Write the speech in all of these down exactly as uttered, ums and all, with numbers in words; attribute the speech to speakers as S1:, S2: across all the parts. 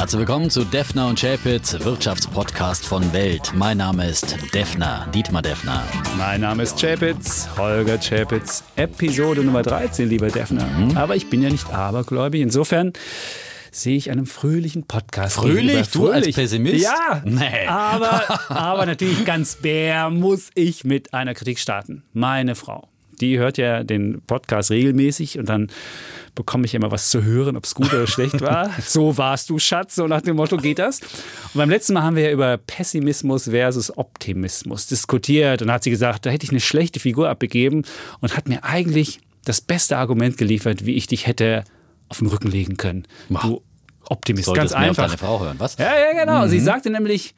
S1: Herzlich willkommen zu Defner und Chapitz, Wirtschaftspodcast von Welt. Mein Name ist Defner, Dietmar Defner.
S2: Mein Name ist Chapitz, Holger Chapitz. Episode Nummer dreizehn, lieber Defner. Mhm. Aber ich bin ja nicht abergläubig. Insofern sehe ich einem fröhlichen Podcast.
S1: Fröhlich? Du
S2: fröhlich.
S1: als Pessimist?
S2: Ja,
S1: nee.
S2: aber, aber natürlich ganz bär muss ich mit einer Kritik starten. Meine Frau, die hört ja den Podcast regelmäßig und dann bekomme ich immer was zu hören, ob es gut oder schlecht war. So warst du, Schatz, so nach dem Motto geht das. Und beim letzten Mal haben wir ja über Pessimismus versus Optimismus diskutiert und hat sie gesagt, da hätte ich eine schlechte Figur abgegeben und hat mir eigentlich das beste Argument geliefert, wie ich dich hätte auf den Rücken legen können. Du Optimist,
S1: Solltest
S2: ganz einfach.
S1: Mehr auf deine Frau hören, was?
S2: Ja, ja, genau.
S1: Mhm.
S2: Sie sagte nämlich,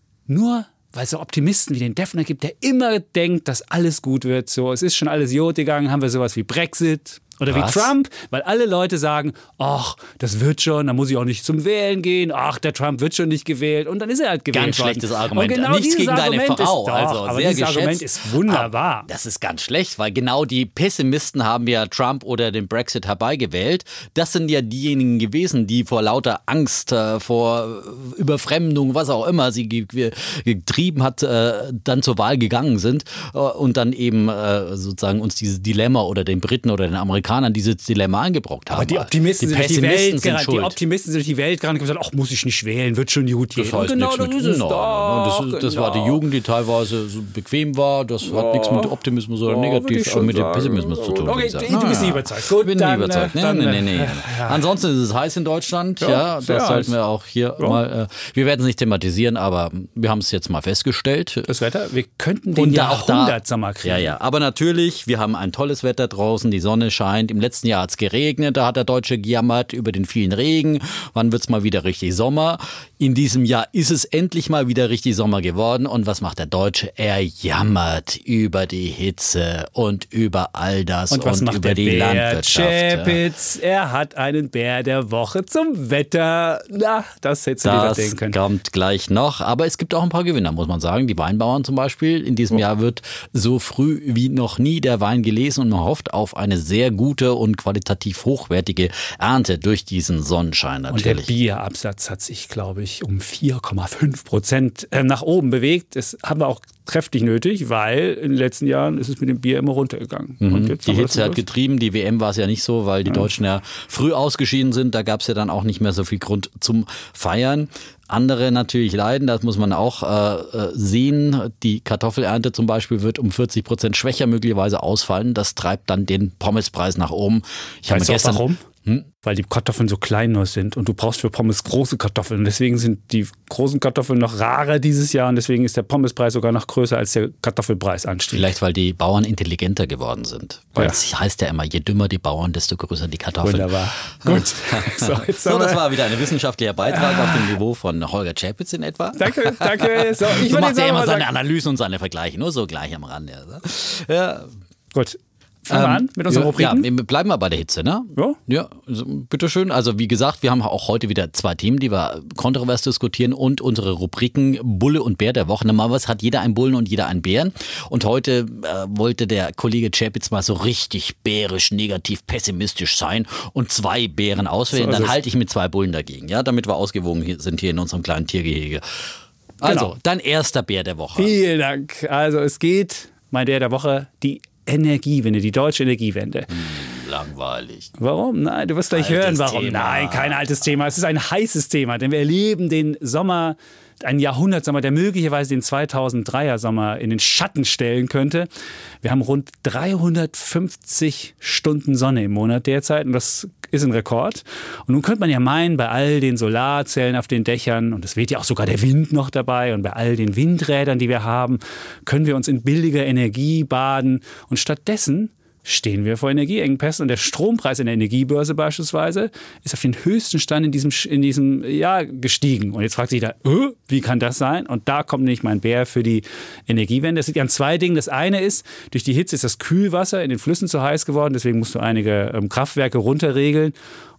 S2: nur weil es so Optimisten wie den Defner gibt, der immer denkt, dass alles gut wird. So, es ist schon alles Jod gegangen, haben wir sowas wie Brexit. Oder
S1: Was?
S2: wie Trump, weil alle Leute sagen, ach, das wird schon, da muss ich auch nicht zum Wählen gehen, ach, der Trump wird schon nicht gewählt und dann ist er halt gewählt
S1: Ganz
S2: worden.
S1: schlechtes Argument.
S2: Genau
S1: Nichts gegen
S2: Argument
S1: deine Frau.
S2: Ist, doch,
S1: also
S2: aber
S1: sehr
S2: dieses
S1: geschätzt.
S2: Argument ist wunderbar.
S1: Aber das ist ganz schlecht, weil genau die Pessimisten haben ja Trump oder den Brexit herbeigewählt. Das sind ja diejenigen gewesen, die vor lauter Angst, äh, vor Überfremdung, was auch immer sie ge- getrieben hat, äh, dann zur Wahl gegangen sind äh, und dann eben äh, sozusagen uns dieses Dilemma oder den Briten oder den Amerikanern dieses Dilemma eingebrockt haben.
S2: Aber die Optimisten
S1: die
S2: sind durch die
S1: Pessimisten
S2: Welt
S1: sind
S2: gerannt.
S1: schuld.
S2: Die Optimisten sind durch die Welt gerannt und gesagt, ach, muss ich nicht wählen, wird schon gut gehen.
S1: Das heißt
S2: genau,
S1: nichts
S2: das
S1: mit,
S2: ist es
S1: no,
S2: doch.
S1: das, ist, das
S2: genau.
S1: war die Jugend, die teilweise so bequem war. Das hat
S2: Ja.
S1: nichts mit Optimismus oder
S2: Ja, würde ich
S1: negativ,
S2: schon
S1: aber mit dem
S2: sagen.
S1: Pessimismus zu tun.
S2: Okay,
S1: würde ich sagen.
S2: du bist
S1: Ah,
S2: nicht überzeugt. Gut,
S1: ich bin
S2: dann,
S1: nicht überzeugt. Nee,
S2: dann,
S1: nee, nee, nee.
S2: ja.
S1: Ansonsten ist es heiß in Deutschland.
S2: Ja,
S1: Ja,
S2: sehr
S1: das sollten
S2: heiß.
S1: wir auch hier
S2: Ja.
S1: mal. Äh, wir werden es nicht thematisieren, aber wir haben es jetzt mal festgestellt.
S2: Das Wetter, wir könnten den
S1: Und da auch da-
S2: Jahrhundertsommer kriegen.
S1: Ja, ja. Aber natürlich, wir haben ein tolles Wetter draußen, die Sonne scheint. Im letzten Jahr hat es geregnet, da hat der Deutsche gejammert über den vielen Regen. Wann wird es mal wieder richtig Sommer? In diesem Jahr ist es endlich mal wieder richtig Sommer geworden. Und was macht der Deutsche? Er jammert über die Hitze und über all das
S2: Und
S1: und,
S2: was macht
S1: über
S2: der
S1: die
S2: Bär
S1: Landwirtschaft. Ja.
S2: Chapitz? Er hat einen Bär der Woche zum Wetter. Na, das hättest du dir
S1: Das
S2: denken können.
S1: kommt gleich noch. Aber es gibt auch ein paar Gewinner, muss man sagen. Die Weinbauern zum Beispiel. In diesem
S2: Oh.
S1: Jahr wird so früh wie noch nie der Wein gelesen und man hofft auf eine sehr gute und qualitativ hochwertige Ernte durch diesen Sonnenschein
S2: Und der
S1: natürlich.
S2: Bierabsatz hat sich, glaube ich, um vier Komma fünf Prozent nach oben bewegt. Das haben wir auch kräftig nötig, weil in den letzten Jahren ist es mit dem Bier immer runtergegangen. Und jetzt
S1: Die
S2: haben wir das
S1: Hitze hat
S2: los.
S1: getrieben, die W M war es ja nicht so, weil die Deutschen ja früh ausgeschieden sind. Da gab es ja dann auch nicht mehr so viel Grund zum Feiern. Andere natürlich leiden, das muss man auch äh, sehen. Die Kartoffelernte zum Beispiel wird um vierzig Prozent schwächer möglicherweise ausfallen. Das treibt dann den Pommespreis nach oben. Ich habe
S2: Weißt du auch
S1: gestern
S2: warum?
S1: Hm?
S2: Weil die Kartoffeln so klein nur sind und du brauchst für Pommes große Kartoffeln. Deswegen sind die großen Kartoffeln noch rarer dieses Jahr und deswegen ist der Pommespreis sogar noch größer als der Kartoffelpreis anstieg.
S1: Vielleicht, weil die Bauern intelligenter geworden sind. Weil
S2: Ja.
S1: es heißt ja immer, je dümmer die Bauern, desto größer die Kartoffeln.
S2: Wunderbar. Gut. So, jetzt
S1: So,
S2: haben
S1: das
S2: wir-
S1: war wieder ein wissenschaftlicher Beitrag auf dem Niveau von Holger Chapitz in etwa.
S2: Danke, danke. So, ich
S1: So
S2: würde
S1: macht
S2: jetzt
S1: er
S2: auch
S1: immer
S2: mal
S1: seine
S2: sagen.
S1: Analysen und seine Vergleiche, nur so gleich am Rande. Also. Ja.
S2: Gut. Fangen wir an mit unseren
S1: ja,
S2: Rubriken.
S1: Ja, wir bleiben mal bei der Hitze, ne?
S2: Ja.
S1: Ja, also, bitteschön. Also wie gesagt, wir haben auch heute wieder zwei Themen, die wir kontrovers diskutieren und unsere Rubriken Bulle und Bär der Woche. Normalerweise hat jeder einen Bullen und jeder einen Bären. Und heute äh, wollte der Kollege Chapitz mal so richtig bärisch, negativ, pessimistisch sein und zwei Bären auswählen.
S2: So ist
S1: Dann
S2: es.
S1: halte ich mit zwei Bullen dagegen, ja, damit wir ausgewogen hier sind hier in unserem kleinen Tiergehege. Also,
S2: Genau.
S1: dein erster Bär der Woche.
S2: Vielen Dank. Also es geht, mein der der Woche, die Energiewende, die deutsche Energiewende.
S1: Langweilig.
S2: Warum? Nein, du wirst gleich
S1: Altes
S2: hören, warum.
S1: Thema.
S2: Nein, kein altes Thema. Es ist ein heißes Thema, denn wir erleben den Sommer, einen Jahrhundertsommer, der möglicherweise den zweitausenddreier Sommer in den Schatten stellen könnte. Wir haben rund dreihundertfünfzig Stunden Sonne im Monat derzeit und das ist ein Rekord. Und nun könnte man ja meinen, bei all den Solarzellen auf den Dächern, und es weht ja auch sogar der Wind noch dabei, und bei all den Windrädern, die wir haben, können wir uns in billiger Energie baden. Und stattdessen stehen wir vor Energieengpässen und der Strompreis in der Energiebörse beispielsweise ist auf den höchsten Stand in diesem, in diesem Jahr gestiegen. Und jetzt fragt sich da, äh, wie kann das sein? Und da kommt nämlich mein Bär für die Energiewende. Es liegt an zwei Dingen. Das eine ist, durch die Hitze ist das Kühlwasser in den Flüssen zu heiß geworden, deswegen musst du einige ähm, Kraftwerke runterregeln.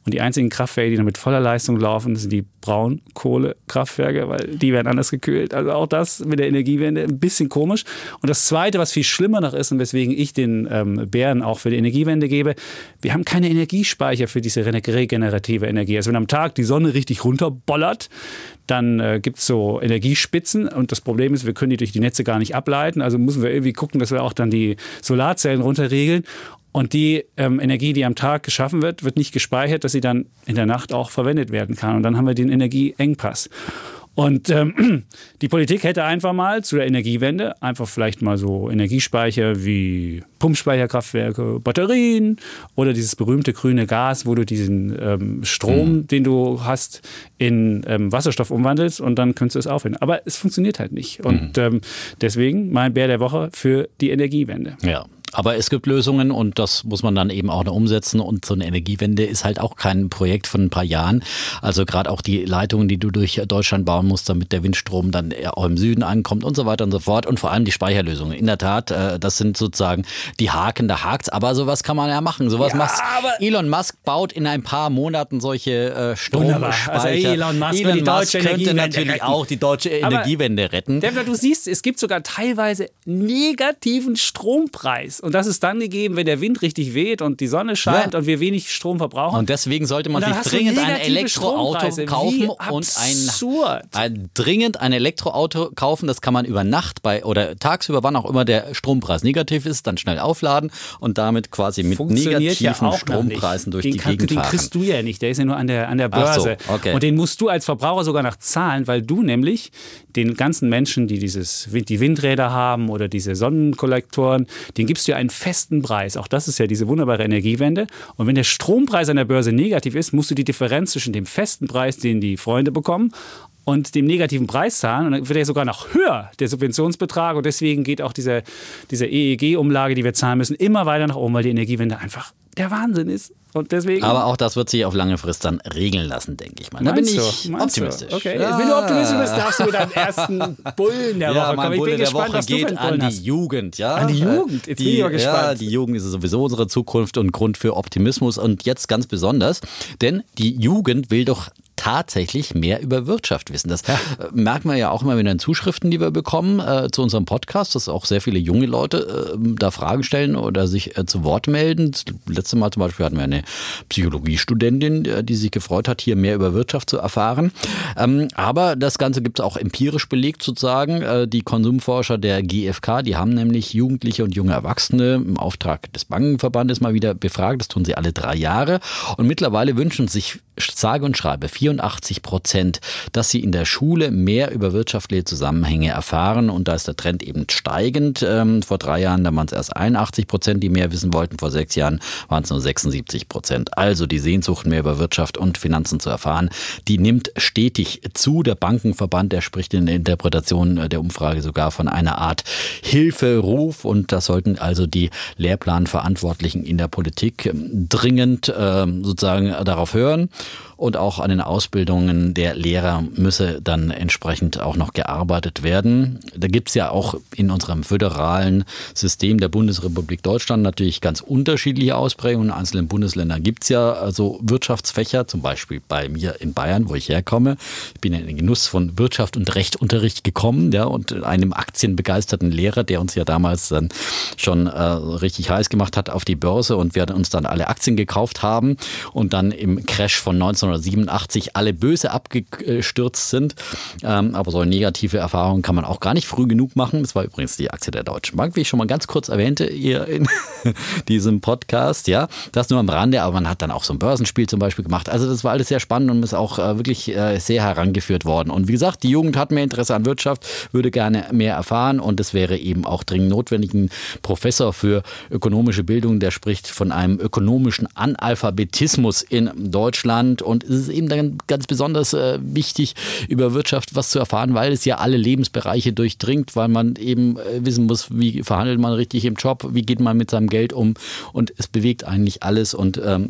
S2: Und die einzigen Kraftwerke, die noch mit voller Leistung laufen, sind die Braunkohlekraftwerke, weil die werden anders gekühlt. Also auch das mit der Energiewende ein bisschen komisch. Und das Zweite, was viel schlimmer noch ist und weswegen ich den ähm, Bären auch für die Energiewende gebe, wir haben keine Energiespeicher für diese regenerative Energie. Also wenn am Tag die Sonne richtig runterbollert, dann äh, gibt es so Energiespitzen und das Problem ist, wir können die durch die Netze gar nicht ableiten. Also müssen wir irgendwie gucken, dass wir auch dann die Solarzellen runterregeln. Und die ähm, Energie, die am Tag geschaffen wird, wird nicht gespeichert, dass sie dann in der Nacht auch verwendet werden kann. Und dann haben wir den Energieengpass. Und ähm, die Politik hätte einfach mal zu der Energiewende einfach vielleicht mal so Energiespeicher wie Pumpspeicherkraftwerke, Batterien oder dieses berühmte grüne Gas, wo du diesen ähm, Strom, mhm. den du hast, in ähm, Wasserstoff umwandelst und dann könntest du es aufhören. Aber es funktioniert halt nicht. Und mhm. ähm, deswegen mein Bär der Woche für die Energiewende.
S1: Ja. Aber es gibt Lösungen und das muss man dann eben auch noch umsetzen. Und so eine Energiewende ist halt auch kein Projekt von ein paar Jahren. Also gerade auch die Leitungen, die du durch Deutschland bauen musst, damit der Windstrom dann auch im Süden ankommt und so weiter und so fort. Und vor allem die Speicherlösungen. In der Tat, das sind sozusagen die Haken, da hakt's. Aber sowas kann man ja machen. Sowas
S2: ja,
S1: macht Elon Musk baut in ein paar Monaten solche äh, Stromspeicher.
S2: Also Elon Musk,
S1: Elon
S2: die deutsche
S1: Musk könnte natürlich
S2: retten.
S1: auch die deutsche Energiewende
S2: Aber,
S1: retten.
S2: Dempler, du siehst, es gibt sogar teilweise negativen Strompreis. Und das ist dann gegeben, wenn der Wind richtig weht und die Sonne scheint ja. und wir wenig Strom verbrauchen.
S1: Und deswegen sollte man sich dringend ein Elektroauto kaufen und ein, ein dringend ein Elektroauto kaufen. Das kann man über Nacht bei oder tagsüber, wann auch immer der Strompreis negativ ist, dann schnell aufladen und damit quasi mit negativen ja Strompreisen durch
S2: den
S1: die
S2: kann,
S1: Gegend fahren.
S2: Den kriegst du ja nicht, der ist ja nur an der, an der Börse.
S1: Ach so, okay.
S2: Und den musst du als Verbraucher sogar noch zahlen, weil du nämlich den ganzen Menschen, die dieses, die Windräder haben oder diese Sonnenkollektoren, denen gibst du ja einen festen Preis. Auch das ist ja diese wunderbare Energiewende. Und wenn der Strompreis an der Börse negativ ist, musst du die Differenz zwischen dem festen Preis, den die Freunde bekommen, und dem negativen Preis zahlen. Und dann wird er sogar noch höher, der Subventionsbetrag. Und deswegen geht auch diese, diese E E G-Umlage, die wir zahlen müssen, immer weiter nach oben, weil die Energiewende einfach der Wahnsinn ist. Und deswegen
S1: aber auch das wird sich auf lange Frist dann regeln lassen, denke ich mal. Da bin ich du? optimistisch.
S2: Du? Okay, ja. Wenn du optimistisch bist, darfst du mit deinem ersten Bullen der
S1: ja,
S2: Woche kommen.
S1: Mein Bulle der
S2: gespannt,
S1: Woche geht an die
S2: hast.
S1: Jugend. Ja?
S2: An die Jugend? Jetzt
S1: die,
S2: bin ich mal gespannt.
S1: Ja, die Jugend ist sowieso unsere Zukunft und Grund für Optimismus. Und jetzt ganz besonders, denn die Jugend will doch tatsächlich mehr über Wirtschaft wissen. Das ja. merken wir ja auch immer in den Zuschriften, die wir bekommen äh, zu unserem Podcast, dass auch sehr viele junge Leute äh, da Fragen stellen oder sich äh, zu Wort melden. Das letzte Mal zum Beispiel hatten wir eine Psychologiestudentin, äh, die sich gefreut hat, hier mehr über Wirtschaft zu erfahren. Ähm, aber das Ganze gibt es auch empirisch belegt sozusagen. Äh, die Konsumforscher der G f K, die haben nämlich Jugendliche und junge Erwachsene im Auftrag des Bankenverbandes mal wieder befragt. Das tun sie alle drei Jahre. Und mittlerweile wünschen sich sage und schreibe vierundachtzig Prozent, dass sie in der Schule mehr über wirtschaftliche Zusammenhänge erfahren. Und da ist der Trend eben steigend. Ähm, vor drei Jahren, da waren es erst einundachtzig Prozent, die mehr wissen wollten. Vor sechs Jahren waren es nur sechsundsiebzig Prozent. Also die Sehnsucht, mehr über Wirtschaft und Finanzen zu erfahren, die nimmt stetig zu. Der Bankenverband, der spricht in der Interpretation der Umfrage sogar von einer Art Hilferuf. Und das sollten also die Lehrplanverantwortlichen in der Politik dringend äh, sozusagen darauf hören. Und auch an den Ausbildungen der Lehrer müsse dann entsprechend auch noch gearbeitet werden. Da gibt es ja auch in unserem föderalen System der Bundesrepublik Deutschland natürlich ganz unterschiedliche Ausprägungen. In einzelnen Bundesländern gibt es ja also Wirtschaftsfächer, zum Beispiel bei mir in Bayern, wo ich herkomme. Ich bin in den Genuss von Wirtschaft und Rechtunterricht gekommen, ja, und einem aktienbegeisterten Lehrer, der uns ja damals dann schon äh, richtig heiß gemacht hat auf die Börse und wir uns dann alle Aktien gekauft haben und dann im Crash von neunzehnhundertsiebenundachtzig alle böse abgestürzt sind. Ähm, aber so negative Erfahrungen kann man auch gar nicht früh genug machen. Das war übrigens die Aktie der Deutschen Bank, wie ich schon mal ganz kurz erwähnte hier in diesem Podcast. Ja, das nur am Rande, aber man hat dann auch so ein Börsenspiel zum Beispiel gemacht. Also das war alles sehr spannend und ist auch äh, wirklich äh, sehr herangeführt worden. Und wie gesagt, die Jugend hat mehr Interesse an Wirtschaft, würde gerne mehr erfahren und es wäre eben auch dringend notwendig. Ein Professor für ökonomische Bildung, der spricht von einem ökonomischen Analphabetismus in Deutschland und es ist eben dann ganz besonders äh, wichtig, über Wirtschaft was zu erfahren, weil es ja alle Lebensbereiche durchdringt, weil man eben äh, wissen muss, wie verhandelt man richtig im Job, wie geht man mit seinem Geld um und es bewegt eigentlich alles und ähm,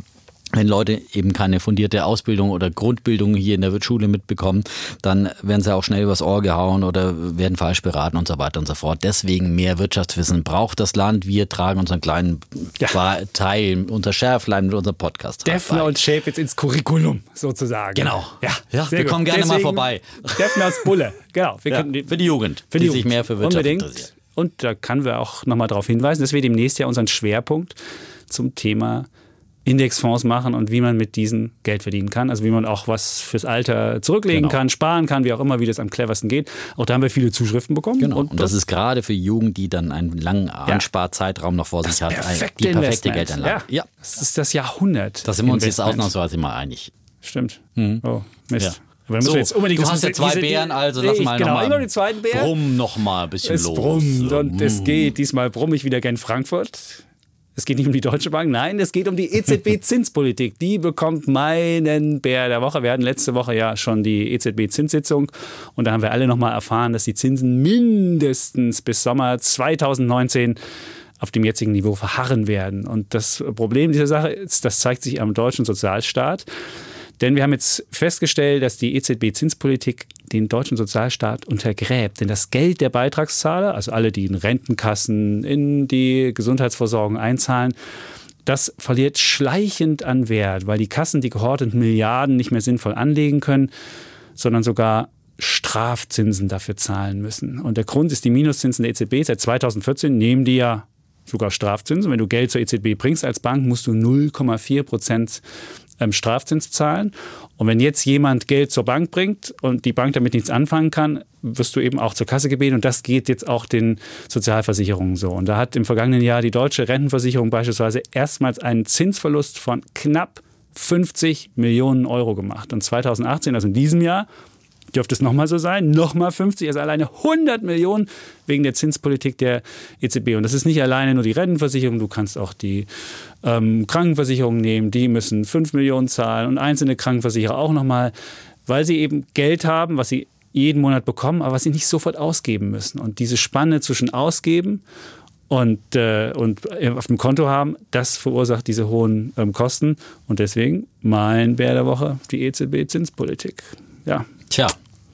S1: Wenn Leute eben keine fundierte Ausbildung oder Grundbildung hier in der Schule mitbekommen, dann werden sie auch schnell übers Ohr gehauen oder werden falsch beraten und so weiter und so fort. Deswegen mehr Wirtschaftswissen braucht das Land. Wir tragen unseren kleinen ja. Teil, unser Schärflein mit unserem Podcast.
S2: Defner und Schäf jetzt ins Curriculum sozusagen.
S1: Genau.
S2: Ja,
S1: ja wir gut. kommen gerne Deswegen mal vorbei.
S2: Defners Bulle. Genau. Wir
S1: ja,
S2: können die,
S1: für die Jugend,
S2: für die,
S1: die
S2: Jugend.
S1: sich mehr für Wirtschaft
S2: Unbedingt.
S1: interessiert.
S2: Und da können wir auch nochmal darauf hinweisen, dass wir demnächst ja unseren Schwerpunkt zum Thema Indexfonds machen und wie man mit diesen Geld verdienen kann. Also wie man auch was fürs Alter zurücklegen genau. kann, sparen kann, wie auch immer, wie das am cleversten geht. Auch da haben wir viele Zuschriften bekommen.
S1: Genau. Und,
S2: und
S1: das, das ist gerade für Jugend, die dann einen langen Ansparzeitraum noch vor sich hat.
S2: Perfekte
S1: die perfekte
S2: Investment.
S1: Geldanlage.
S2: Ja. ja. Das ist das Jahrhundert.
S1: Da sind wir uns jetzt ausnahmsweise mal einig.
S2: Stimmt.
S1: Mhm.
S2: Oh, Mist.
S1: Ja.
S2: Aber
S1: so,
S2: jetzt unbedingt,
S1: du hast ja zwei diese, Bären, also lass
S2: ich,
S1: mal
S2: genau,
S1: noch mal
S2: den zweiten Bär.
S1: Brumm noch mal ein bisschen
S2: es
S1: los.
S2: Brummt und
S1: mm.
S2: es geht. Diesmal brumm ich wieder gern Frankfurt. Es geht nicht um die Deutsche Bank, nein, es geht um die E Z B-Zinspolitik. Die bekommt meinen Bär der Woche. Wir hatten letzte Woche ja schon die E Z B-Zinssitzung und da haben wir alle nochmal erfahren, dass die Zinsen mindestens bis Sommer zweitausendneunzehn auf dem jetzigen Niveau verharren werden. Und das Problem dieser Sache ist, das zeigt sich am deutschen Sozialstaat. Denn wir haben jetzt festgestellt, dass die E Z B-Zinspolitik den deutschen Sozialstaat untergräbt. Denn das Geld der Beitragszahler, also alle, die in Rentenkassen, in die Gesundheitsversorgung einzahlen, das verliert schleichend an Wert, weil die Kassen die gehorteten Milliarden nicht mehr sinnvoll anlegen können, sondern sogar Strafzinsen dafür zahlen müssen. Und der Grund ist die Minuszinsen der E Z B. Seit zweitausendvierzehn nehmen die ja sogar Strafzinsen. Wenn du Geld zur E Z B bringst als Bank, musst du null Komma vier Prozent Strafzins zahlen. Und wenn jetzt jemand Geld zur Bank bringt und die Bank damit nichts anfangen kann, wirst du eben auch zur Kasse gebeten. Und das geht jetzt auch den Sozialversicherungen so. Und da hat im vergangenen Jahr die deutsche Rentenversicherung beispielsweise erstmals einen Zinsverlust von knapp fünfzig Millionen Euro gemacht. Und zweitausendachtzehn, also in diesem Jahr, dürfte es nochmal so sein, nochmal fünfzig, also alleine hundert Millionen wegen der Zinspolitik der E Z B. Und das ist nicht alleine nur die Rentenversicherung, du kannst auch die ähm, Krankenversicherung nehmen, die müssen fünf Millionen zahlen und einzelne Krankenversicherer auch nochmal, weil sie eben Geld haben, was sie jeden Monat bekommen, aber was sie nicht sofort ausgeben müssen. Und diese Spanne zwischen Ausgeben und, äh, und auf dem Konto haben, das verursacht diese hohen ähm, Kosten. Und deswegen mein Bär der Woche, die E Z B-Zinspolitik. Ja.
S1: Tja.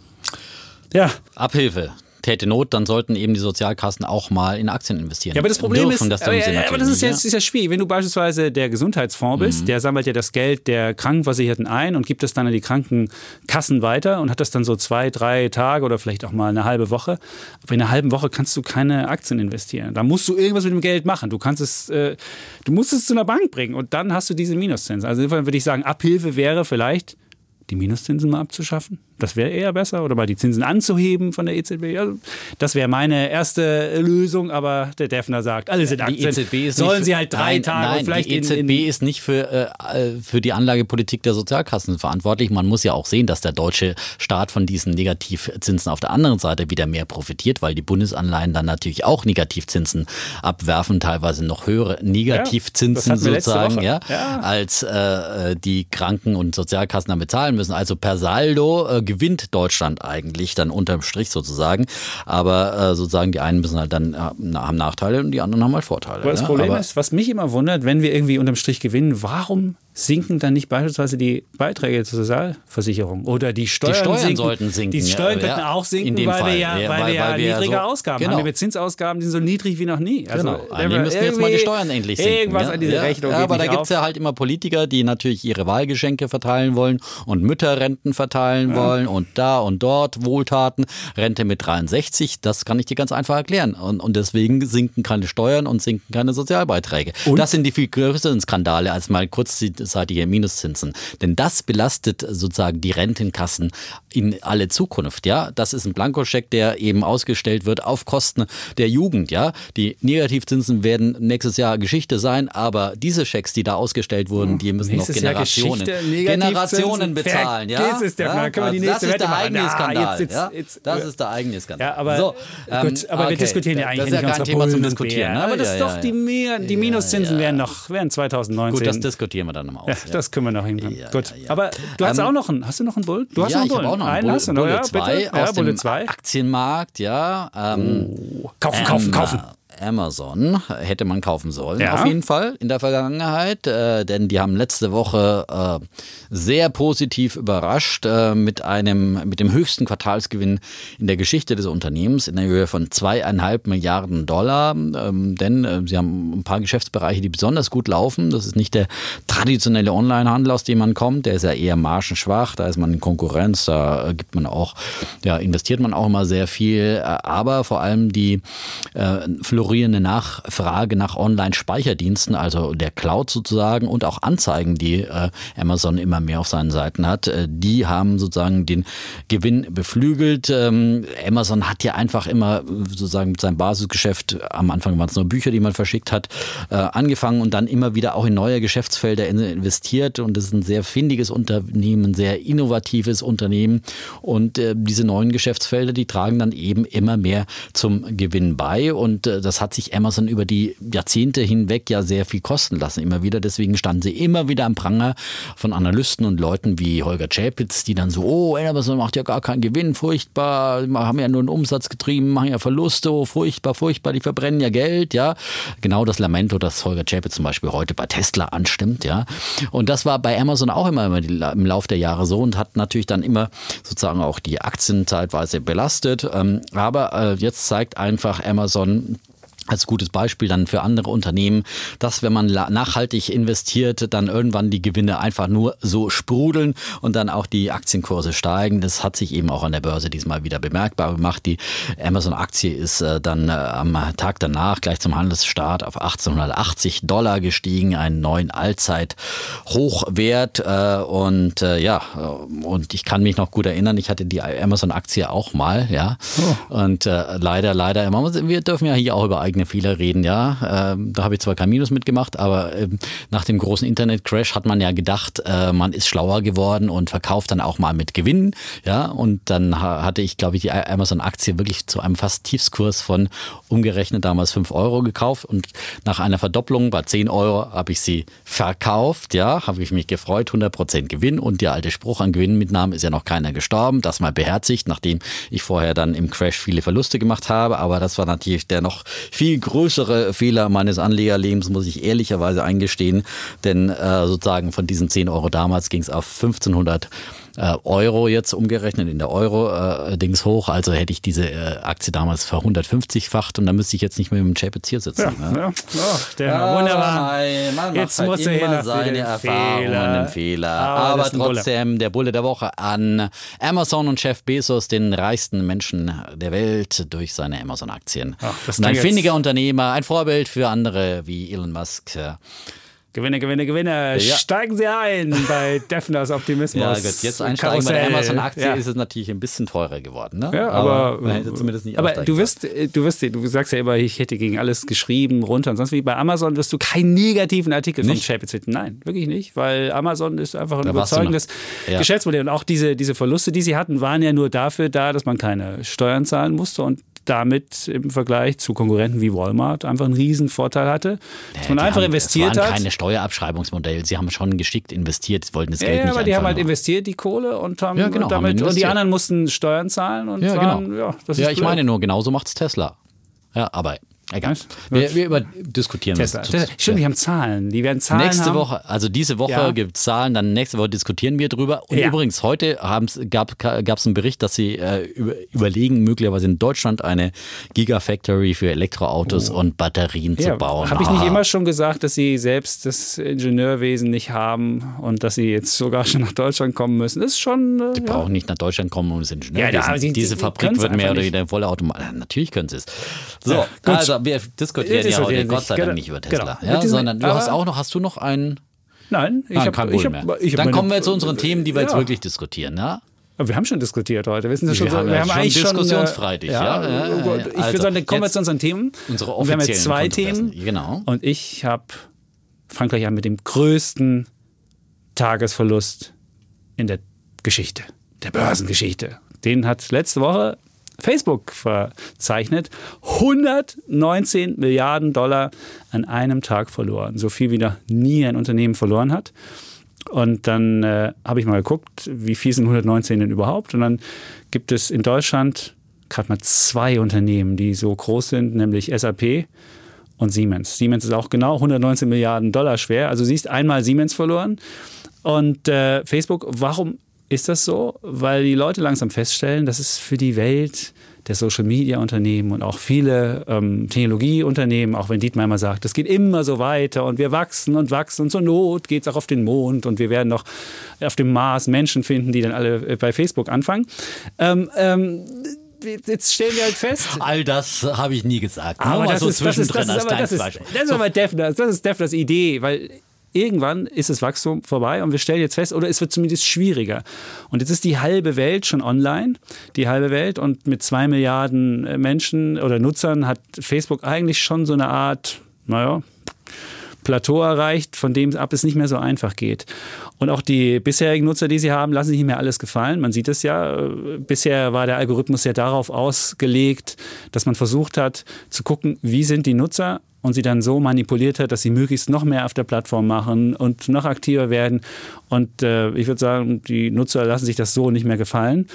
S2: Ja.
S1: Abhilfe. Täte Not, dann sollten eben die Sozialkassen auch mal in Aktien investieren.
S2: Ja, aber das Problem
S1: Dürfen,
S2: ist,
S1: das
S2: aber, ja, aber das ist ja,
S1: ja.
S2: ist ja schwierig. Wenn du beispielsweise der Gesundheitsfonds bist, mhm. der sammelt ja das Geld der Krankenversicherten ein und gibt es dann an die Krankenkassen weiter und hat das dann so zwei, drei Tage oder vielleicht auch mal eine halbe Woche. Aber in einer halben Woche kannst du keine Aktien investieren. Da musst du irgendwas mit dem Geld machen. Du kannst es, äh, du musst es zu einer Bank bringen und dann hast du diese Minuszinsen. Also insofern würde ich sagen, Abhilfe wäre vielleicht, die Minuszinsen mal abzuschaffen. Das wäre eher besser. Oder mal die Zinsen anzuheben von der E Z B. Also das wäre meine erste Lösung. Aber der Defner sagt, alle sind Aktien.
S1: Die E Z B ist
S2: sollen
S1: nicht
S2: sie halt drei
S1: nein,
S2: Tage
S1: nein,
S2: vielleicht
S1: die E Z B
S2: in, in
S1: ist nicht für, äh, für die Anlagepolitik der Sozialkassen verantwortlich. Man muss ja auch sehen, dass der deutsche Staat von diesen Negativzinsen auf der anderen Seite wieder mehr profitiert, weil die Bundesanleihen dann natürlich auch Negativzinsen abwerfen, teilweise noch höhere Negativzinsen
S2: ja,
S1: sozusagen, ja,
S2: ja.
S1: als äh, die Kranken- und Sozialkassen dann bezahlen müssen. Also per Saldo äh, gewinnt Deutschland eigentlich dann unterm Strich sozusagen. Aber äh, sozusagen die einen müssen halt dann äh, haben Nachteile und die anderen haben halt Vorteile.
S2: Aber das
S1: ja?
S2: Problem
S1: Aber
S2: ist, was mich immer wundert, wenn wir irgendwie unterm Strich gewinnen, warum sinken dann nicht beispielsweise die Beiträge zur Sozialversicherung oder die Steuern,
S1: die Steuern
S2: sinken,
S1: sollten sinken.
S2: Die Steuern
S1: ja,
S2: könnten
S1: ja,
S2: auch sinken, weil
S1: Fall.
S2: wir ja,
S1: ja,
S2: weil
S1: weil,
S2: wir ja
S1: weil wir
S2: niedrige
S1: so,
S2: Ausgaben
S1: genau.
S2: haben. Wir Zinsausgaben, die sind so niedrig wie noch nie. Also,
S1: genau. Einige müssen jetzt mal die Steuern endlich sinken.
S2: Irgendwas
S1: ja?
S2: an diese
S1: ja.
S2: Rechnung
S1: ja,
S2: geht
S1: aber
S2: nicht
S1: da gibt es ja halt immer Politiker, die natürlich ihre Wahlgeschenke verteilen wollen und Mütterrenten verteilen ja. wollen und da und dort Wohltaten. Rente mit dreiundsechzig, das kann ich dir ganz einfach erklären. Und, und deswegen sinken keine Steuern und sinken keine Sozialbeiträge. Und? Das sind die viel größeren Skandale als mal kurzzeitige Minuszinsen. Denn das belastet sozusagen die Rentenkassen in alle Zukunft. Ja, das ist ein Blankoscheck, der eben ausgestellt wird auf Kosten der Jugend. Ja, die Negativzinsen werden nächstes Jahr Geschichte sein, aber diese Schecks, die da ausgestellt wurden, die müssen
S2: nächstes
S1: noch Generationen, Generationen bezahlen. Ja,
S2: ist der
S1: ja?
S2: Können wir die
S1: das
S2: nächste
S1: ist der
S2: Wette
S1: eigene
S2: machen.
S1: Skandal.
S2: Ah, jetzt,
S1: ja?
S2: jetzt,
S1: das ist der eigene Skandal.
S2: Ja, aber
S1: so, ähm,
S2: gut, aber
S1: okay.
S2: wir diskutieren ja eigentlich
S1: das ist ja
S2: nicht
S1: kein Thema zum
S2: Bullen
S1: Diskutieren. Ne?
S2: Aber das
S1: ja,
S2: ist
S1: ja,
S2: doch
S1: ja.
S2: die, mehr, die Minuszinsen
S1: ja, ja.
S2: wären noch wären zweitausendneunzehn.
S1: Gut, das diskutieren wir dann nochmal aus.
S2: Ja, das können wir noch hinkriegen.
S1: Ja,
S2: gut,
S1: ja, ja.
S2: aber du hast
S1: ähm,
S2: auch noch einen. Hast du noch einen Bull? Du hast
S1: ja,
S2: noch einen
S1: ich habe
S2: Bullen.
S1: auch noch einen
S2: einen
S1: Bull,
S2: hast du noch,
S1: Bulle
S2: ja,
S1: zwei
S2: bitte?
S1: aus
S2: ja, Bulle
S1: dem
S2: zwei.
S1: Aktienmarkt, ja. Ähm,
S2: Oh. Kaufen, kaufen,
S1: ähm,
S2: kaufen.
S1: Amazon hätte man kaufen sollen,
S2: ja.
S1: auf jeden Fall in der Vergangenheit, äh, denn die haben letzte Woche äh, sehr positiv überrascht äh, mit einem mit dem höchsten Quartalsgewinn in der Geschichte des Unternehmens in der Höhe von zweieinhalb Milliarden Dollar, ähm, denn äh, sie haben ein paar Geschäftsbereiche, die besonders gut laufen. Das ist nicht der traditionelle Onlinehandel, aus dem man kommt, der ist ja eher margenschwach, da ist man in Konkurrenz, da gibt man auch, ja, investiert man auch immer sehr viel, aber vor allem die äh, florierende Nachfrage nach Online-Speicherdiensten, also der Cloud sozusagen und auch Anzeigen, die äh, Amazon immer mehr auf seinen Seiten hat, äh, die haben sozusagen den Gewinn beflügelt. Ähm, Amazon hat ja einfach immer sozusagen mit seinem Basisgeschäft, am Anfang waren es nur Bücher, die man verschickt hat, äh, angefangen und dann immer wieder auch in neue Geschäftsfelder investiert und das ist ein sehr findiges Unternehmen, ein sehr innovatives Unternehmen und äh, diese neuen Geschäftsfelder, die tragen dann eben immer mehr zum Gewinn bei und äh, das hat sich Amazon über die Jahrzehnte hinweg ja sehr viel kosten lassen, immer wieder. Deswegen standen sie immer wieder am Pranger von Analysten und Leuten wie Holger Czapitz, die dann so, oh, Amazon macht ja gar keinen Gewinn, furchtbar, haben ja nur einen Umsatz getrieben, machen ja Verluste, oh, furchtbar, furchtbar, die verbrennen ja Geld, ja. Genau das Lamento, das Holger Czapitz zum Beispiel heute bei Tesla anstimmt, ja. Und das war bei Amazon auch immer im Laufe der Jahre so und hat natürlich dann immer sozusagen auch die Aktien zeitweise belastet. Aber jetzt zeigt einfach Amazon als gutes Beispiel dann für andere Unternehmen, dass wenn man nachhaltig investiert, dann irgendwann die Gewinne einfach nur so sprudeln und dann auch die Aktienkurse steigen. Das hat sich eben auch an der Börse diesmal wieder bemerkbar gemacht. Die Amazon-Aktie ist dann am Tag danach gleich zum Handelsstart auf achtzehnhundertachtzig Dollar gestiegen, einen neuen Allzeithochwert. Und ja, und ich kann mich noch gut erinnern, ich hatte die Amazon-Aktie auch mal, ja. Oh. Und leider, leider, wir dürfen ja hier auch über eigene Fehler reden, ja. Ähm, da habe ich zwar kein Minus mitgemacht, aber ähm, nach dem großen Internet-Crash hat man ja gedacht, äh, man ist schlauer geworden und verkauft dann auch mal mit Gewinn, ja. Und dann ha- hatte ich, glaube ich, die Amazon-Aktie wirklich zu einem fast Tiefskurs von umgerechnet damals fünf Euro gekauft und nach einer Verdopplung bei zehn Euro habe ich sie verkauft, ja. Habe ich mich gefreut, hundert Prozent Gewinn und der alte Spruch an Gewinnmitnahmen ist ja noch keiner gestorben, das mal beherzigt, nachdem ich vorher dann im Crash viele Verluste gemacht habe, aber das war natürlich der noch viel Viel größere Fehler meines Anlegerlebens, muss ich ehrlicherweise eingestehen, denn äh, sozusagen von diesen zehn Euro damals ging es auf fünfzehnhundert Euro jetzt umgerechnet in der Euro-Dings äh, hoch, also hätte ich diese äh, Aktie damals verhundertfünfzigfacht und dann müsste ich jetzt nicht mehr mit dem Chapitz hier sitzen.
S2: Ja,
S1: ne?
S2: ja. Oh, der ja, wunderbar.
S1: Nein, man
S2: jetzt
S1: macht
S2: muss
S1: halt
S2: er
S1: immer
S2: hier
S1: seine Erfahrungen
S2: Fehler.
S1: und Fehler.
S2: Aber,
S1: Aber trotzdem, Bulle. Der Bulle der Woche an Amazon und Jeff Bezos, den reichsten Menschen der Welt durch seine Amazon-Aktien.
S2: Ach,
S1: und ein findiger Unternehmer, ein Vorbild für andere wie Elon Musk.
S2: Gewinne, Gewinne, Gewinne. Ja. Steigen Sie ein bei Defners Optimismus.
S1: Ja, gut, jetzt einsteigen bei der Amazon-Aktie ja. ist es natürlich ein bisschen teurer geworden. Ne?
S2: Ja, aber,
S1: aber man hätte zumindest nicht
S2: aber du wirst, du wirst, du sagst ja immer, ich hätte gegen alles geschrieben, runter und sonst wie. Bei Amazon wirst du keinen negativen Artikel von Chapitz finden. Nein, wirklich nicht, weil Amazon ist einfach ein da überzeugendes ja. Geschäftsmodell. Und auch diese, diese Verluste, die sie hatten, waren ja nur dafür da, dass man keine Steuern zahlen musste und damit im Vergleich zu Konkurrenten wie Walmart einfach einen riesen Vorteil hatte. Dass
S1: ja,
S2: man einfach
S1: haben,
S2: investiert
S1: das waren
S2: hat.
S1: keine Steuerabschreibungsmodelle. Sie haben schon geschickt investiert. Sie wollten das
S2: ja,
S1: Geld
S2: ja,
S1: nicht
S2: aber die haben halt
S1: nur.
S2: investiert, die Kohle, und haben
S1: ja, genau,
S2: damit,
S1: haben
S2: und die anderen mussten Steuern zahlen. Und
S1: ja,
S2: waren,
S1: genau.
S2: ja, das
S1: ja
S2: ist
S1: ich
S2: blöd.
S1: meine nur, genauso macht es Tesla. Ja, aber egal. Wir, wir über diskutieren
S2: Tesla. Tesla. Stimmt, die haben Zahlen. Die werden Zahlen
S1: Nächste
S2: haben.
S1: Woche, also diese Woche
S2: Ja.
S1: gibt es Zahlen, dann nächste Woche diskutieren wir drüber. Und
S2: Ja.
S1: übrigens, heute gab es einen Bericht, dass sie äh, über, überlegen, möglicherweise in Deutschland eine Gigafactory für Elektroautos
S2: Oh.
S1: und Batterien
S2: Ja,
S1: zu bauen.
S2: habe ich nicht
S1: Ah.
S2: immer schon gesagt, dass sie selbst das Ingenieurwesen nicht haben und dass sie jetzt sogar schon nach Deutschland kommen müssen? Das ist schon. Äh,
S1: Die
S2: ja.
S1: brauchen nicht nach Deutschland kommen, um das Ingenieurwesen.
S2: Ja, aber sie-
S1: Diese
S2: sie
S1: Fabrik
S2: können's
S1: wird mehr
S2: einfach
S1: oder
S2: nicht.
S1: weniger volle Automat. Natürlich können sie es. So,
S2: Ja, gut.
S1: also wir diskutieren
S2: Wir
S1: ja heute
S2: diskutieren
S1: Gott
S2: nicht.
S1: sei Dank
S2: Genau.
S1: nicht über Tesla,
S2: Genau.
S1: ja,
S2: Mit diesem-
S1: sondern du
S2: aber-
S1: hast auch noch, hast du noch einen?
S2: Nein, ich
S1: Nein,
S2: habe.
S1: kein
S2: Ich
S1: Problem
S2: hab,
S1: mehr.
S2: ich hab
S1: Dann
S2: meine-
S1: kommen wir zu unseren Themen, die wir jetzt
S2: Ja.
S1: wirklich diskutieren, ja?
S2: Aber wir haben schon diskutiert heute. Wir, sind ja schon
S1: Wir
S2: so,
S1: haben
S2: wir
S1: ja
S2: haben
S1: schon
S2: eigentlich
S1: diskussionsfreudig,
S2: schon, äh,
S1: ja, ja, ja,
S2: oh Gott,
S1: ja.
S2: Ich
S1: Also,
S2: würde sagen, dann kommen wir
S1: jetzt
S2: zu unseren Themen.
S1: unsere
S2: Und wir haben jetzt
S1: offiziellen
S2: zwei
S1: Kontroversen.
S2: Themen.
S1: Genau.
S2: Und ich habe fange gleich an mit dem größten Tagesverlust in der Geschichte, der Börsengeschichte. Den hat letzte Woche Facebook verzeichnet. hundertneunzehn Milliarden Dollar an einem Tag verloren. So viel wie noch nie ein Unternehmen verloren hat. Und dann äh, habe ich mal geguckt, wie viel sind hundertneunzehn denn überhaupt? Und dann gibt es in Deutschland gerade mal zwei Unternehmen, die so groß sind, nämlich S A P und Siemens. Siemens ist auch genau hundertneunzehn Milliarden Dollar schwer. Also siehst einmal Siemens verloren. Und äh, Facebook, warum ist das so? Weil die Leute langsam feststellen, dass es für die Welt der Social-Media-Unternehmen und auch viele ähm, Technologieunternehmen, auch wenn Dietmar immer sagt, es geht immer so weiter und wir wachsen und wachsen und zur Not geht es auch auf den Mond und wir werden noch auf dem Mars Menschen finden, die dann alle bei Facebook anfangen. Ähm, ähm, Jetzt stellen wir halt fest.
S1: All das habe ich nie gesagt.
S2: Aber
S1: Nur
S2: das,
S1: so
S2: ist, das, ist, das, ist, aber, das, ist, das ist aber Defners, das ist Defners Idee, weil irgendwann ist das Wachstum vorbei und wir stellen jetzt fest, oder es wird zumindest schwieriger. Und jetzt ist die halbe Welt schon online, die halbe Welt, und mit zwei Milliarden Menschen oder Nutzern hat Facebook eigentlich schon so eine Art, naja, Plateau erreicht, von dem ab es nicht mehr so einfach geht. Und auch die bisherigen Nutzer, die sie haben, lassen sich nicht mehr alles gefallen. Man sieht es ja. Bisher war der Algorithmus ja darauf ausgelegt, dass man versucht hat zu gucken, wie sind die Nutzer, und sie dann so manipuliert hat, dass sie möglichst noch mehr auf der Plattform machen und noch aktiver werden. Und äh, ich würde sagen, die Nutzer lassen sich das so nicht mehr gefallen.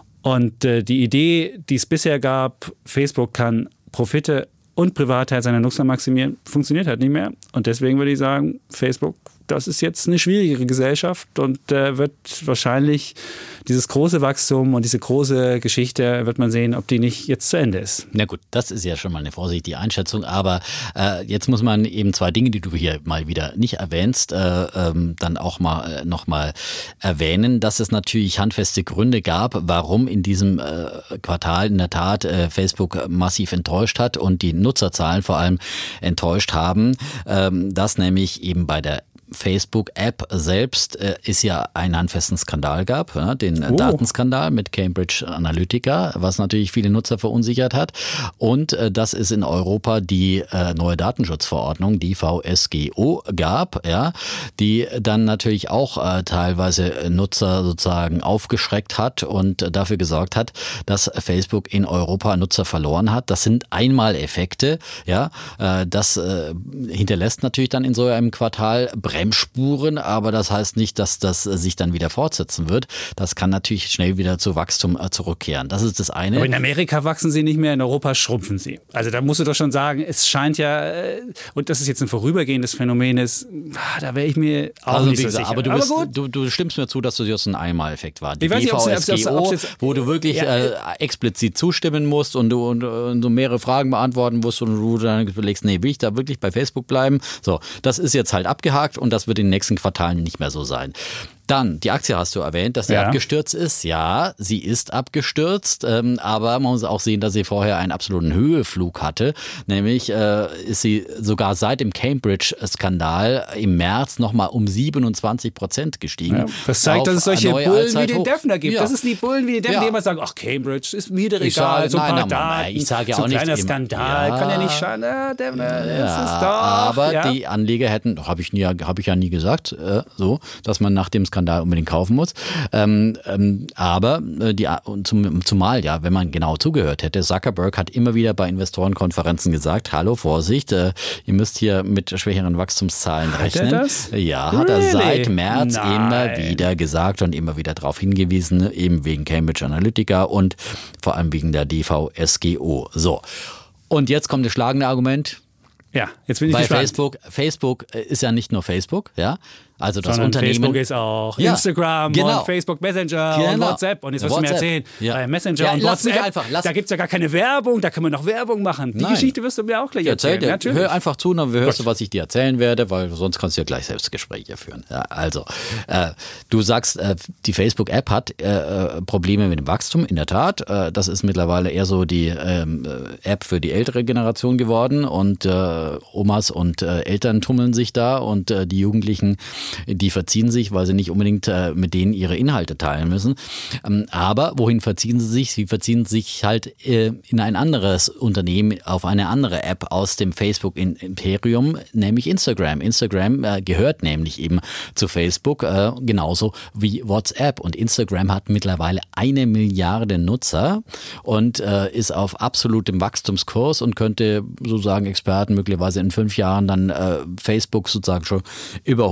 S2: Und äh, die Idee, die es bisher gab, Facebook kann Profite und Privatheit seiner Nutzer maximieren, funktioniert halt nicht mehr. Und deswegen würde ich sagen, Facebook, das ist jetzt eine schwierigere Gesellschaft und äh, wird wahrscheinlich dieses große Wachstum und diese große Geschichte, wird man sehen, ob die nicht jetzt zu Ende ist.
S1: Na gut, das ist ja schon mal eine vorsichtige Einschätzung, aber äh, jetzt muss man eben zwei Dinge, die du hier mal wieder nicht erwähnst, äh, ähm, dann auch mal äh, noch mal erwähnen, dass es natürlich handfeste Gründe gab, warum in diesem äh, Quartal in der Tat äh, Facebook massiv enttäuscht hat und die Nutzerzahlen vor allem enttäuscht haben, ähm, dass nämlich eben bei der Facebook-App selbst äh, es ja einen handfesten Skandal gab, ja, den oh. Datenskandal mit Cambridge Analytica, was natürlich viele Nutzer verunsichert hat. Und äh, dass es in Europa die äh, neue Datenschutzverordnung, die V S G O, gab, ja, die dann natürlich auch äh, teilweise Nutzer sozusagen aufgeschreckt hat und dafür gesorgt hat, dass Facebook in Europa Nutzer verloren hat. Das sind Einmaleffekte, ja, äh, das äh, hinterlässt natürlich dann in so einem Quartal Bremsspuren, aber das heißt nicht, dass das sich dann wieder fortsetzen wird. Das kann natürlich schnell wieder zu Wachstum zurückkehren. Das ist das eine.
S2: Aber in Amerika wachsen sie nicht mehr, in Europa schrumpfen sie. Also da musst du doch schon sagen, es scheint ja, und das ist jetzt ein vorübergehendes Phänomen ist, da wäre ich mir auch
S1: also,
S2: nicht so
S1: gesagt,
S2: sicher.
S1: Aber, du, bist, aber du, du stimmst mir zu, dass das jetzt ein Einmaleffekt war. Die
S2: ich weiß nicht,
S1: V S G O,
S2: jetzt,
S1: wo du wirklich
S2: ja,
S1: äh, explizit zustimmen musst und du, und, und du mehrere Fragen beantworten musst und du dann überlegst, nee, will ich da wirklich bei Facebook bleiben? So, das ist jetzt halt abgehakt und das wird in den nächsten Quartalen nicht mehr so sein. Dann, die Aktie hast du erwähnt, dass sie ja. abgestürzt ist. Ja, sie ist abgestürzt, ähm, aber man muss auch sehen, dass sie vorher einen absoluten Höheflug hatte. Nämlich äh, ist sie sogar seit dem Cambridge-Skandal im März nochmal um siebenundzwanzig Prozent gestiegen. Ja,
S2: das zeigt, dass es solche Bullen wie den Defner gibt. Ja. Das ist die Bullen wie den Defner, ja. die immer sagen, ach, Cambridge ist mir egal, so ein paar Daten,
S1: ich sage ja
S2: so
S1: auch
S2: ein
S1: nicht
S2: kleiner
S1: im,
S2: Skandal,
S1: ja,
S2: kann ja nicht schaden. Ja, Defner,
S1: ja,
S2: das ist doch.
S1: Aber
S2: ja.
S1: die Anleger hätten, habe ich, nie, hab ich ja nie gesagt, äh, so, dass man nach dem Skandal unbedingt kaufen muss. Ähm, ähm, aber äh, die, zum, zumal ja, wenn man genau zugehört hätte, Zuckerberg hat immer wieder bei Investorenkonferenzen gesagt, hallo, Vorsicht, äh, ihr müsst hier mit schwächeren Wachstumszahlen rechnen.
S2: Hat er das?
S1: Ja,
S2: really?
S1: Hat er seit März
S2: Nein.
S1: immer wieder gesagt und immer wieder darauf hingewiesen, eben wegen Cambridge Analytica und vor allem wegen der D V S G O. So. Und jetzt kommt das schlagende Argument.
S2: Ja, jetzt bin ich
S1: Bei
S2: gespannt.
S1: Facebook, Facebook ist ja nicht nur Facebook, ja. Also das
S2: Sondern
S1: Unternehmen.
S2: Facebook ist auch
S1: ja,
S2: Instagram
S1: genau.
S2: und Facebook Messenger
S1: genau.
S2: und WhatsApp. Und jetzt wirst du mir erzählen,
S1: ja.
S2: bei Messenger
S1: ja,
S2: und
S1: lass
S2: WhatsApp,
S1: einfach, lass
S2: da gibt es ja gar keine Werbung, da kann man noch Werbung machen. Die
S1: Nein.
S2: Geschichte wirst du mir auch gleich erzählen.
S1: Erzähl dir,
S2: Natürlich.
S1: hör einfach zu, dann hörst du, was ich dir erzählen werde, weil sonst kannst du ja gleich selbst Gespräche führen. Ja, also, äh, du sagst, äh, die Facebook-App hat äh, Probleme mit dem Wachstum, in der Tat. Äh, das ist mittlerweile eher so die ähm, App für die ältere Generation geworden und äh, Omas und äh, Eltern tummeln sich da und äh, die Jugendlichen, die verziehen sich, weil sie nicht unbedingt äh, mit denen ihre Inhalte teilen müssen. Ähm, aber wohin verziehen sie sich? Sie verziehen sich halt äh, in ein anderes Unternehmen, auf eine andere App aus dem Facebook-Imperium, nämlich Instagram. Instagram äh, gehört nämlich eben zu Facebook, äh, genauso wie WhatsApp. Und Instagram hat mittlerweile eine Milliarde Nutzer und äh, ist auf absolutem Wachstumskurs und könnte, so sagen Experten, möglicherweise in fünf Jahren dann äh, Facebook sozusagen schon überholen.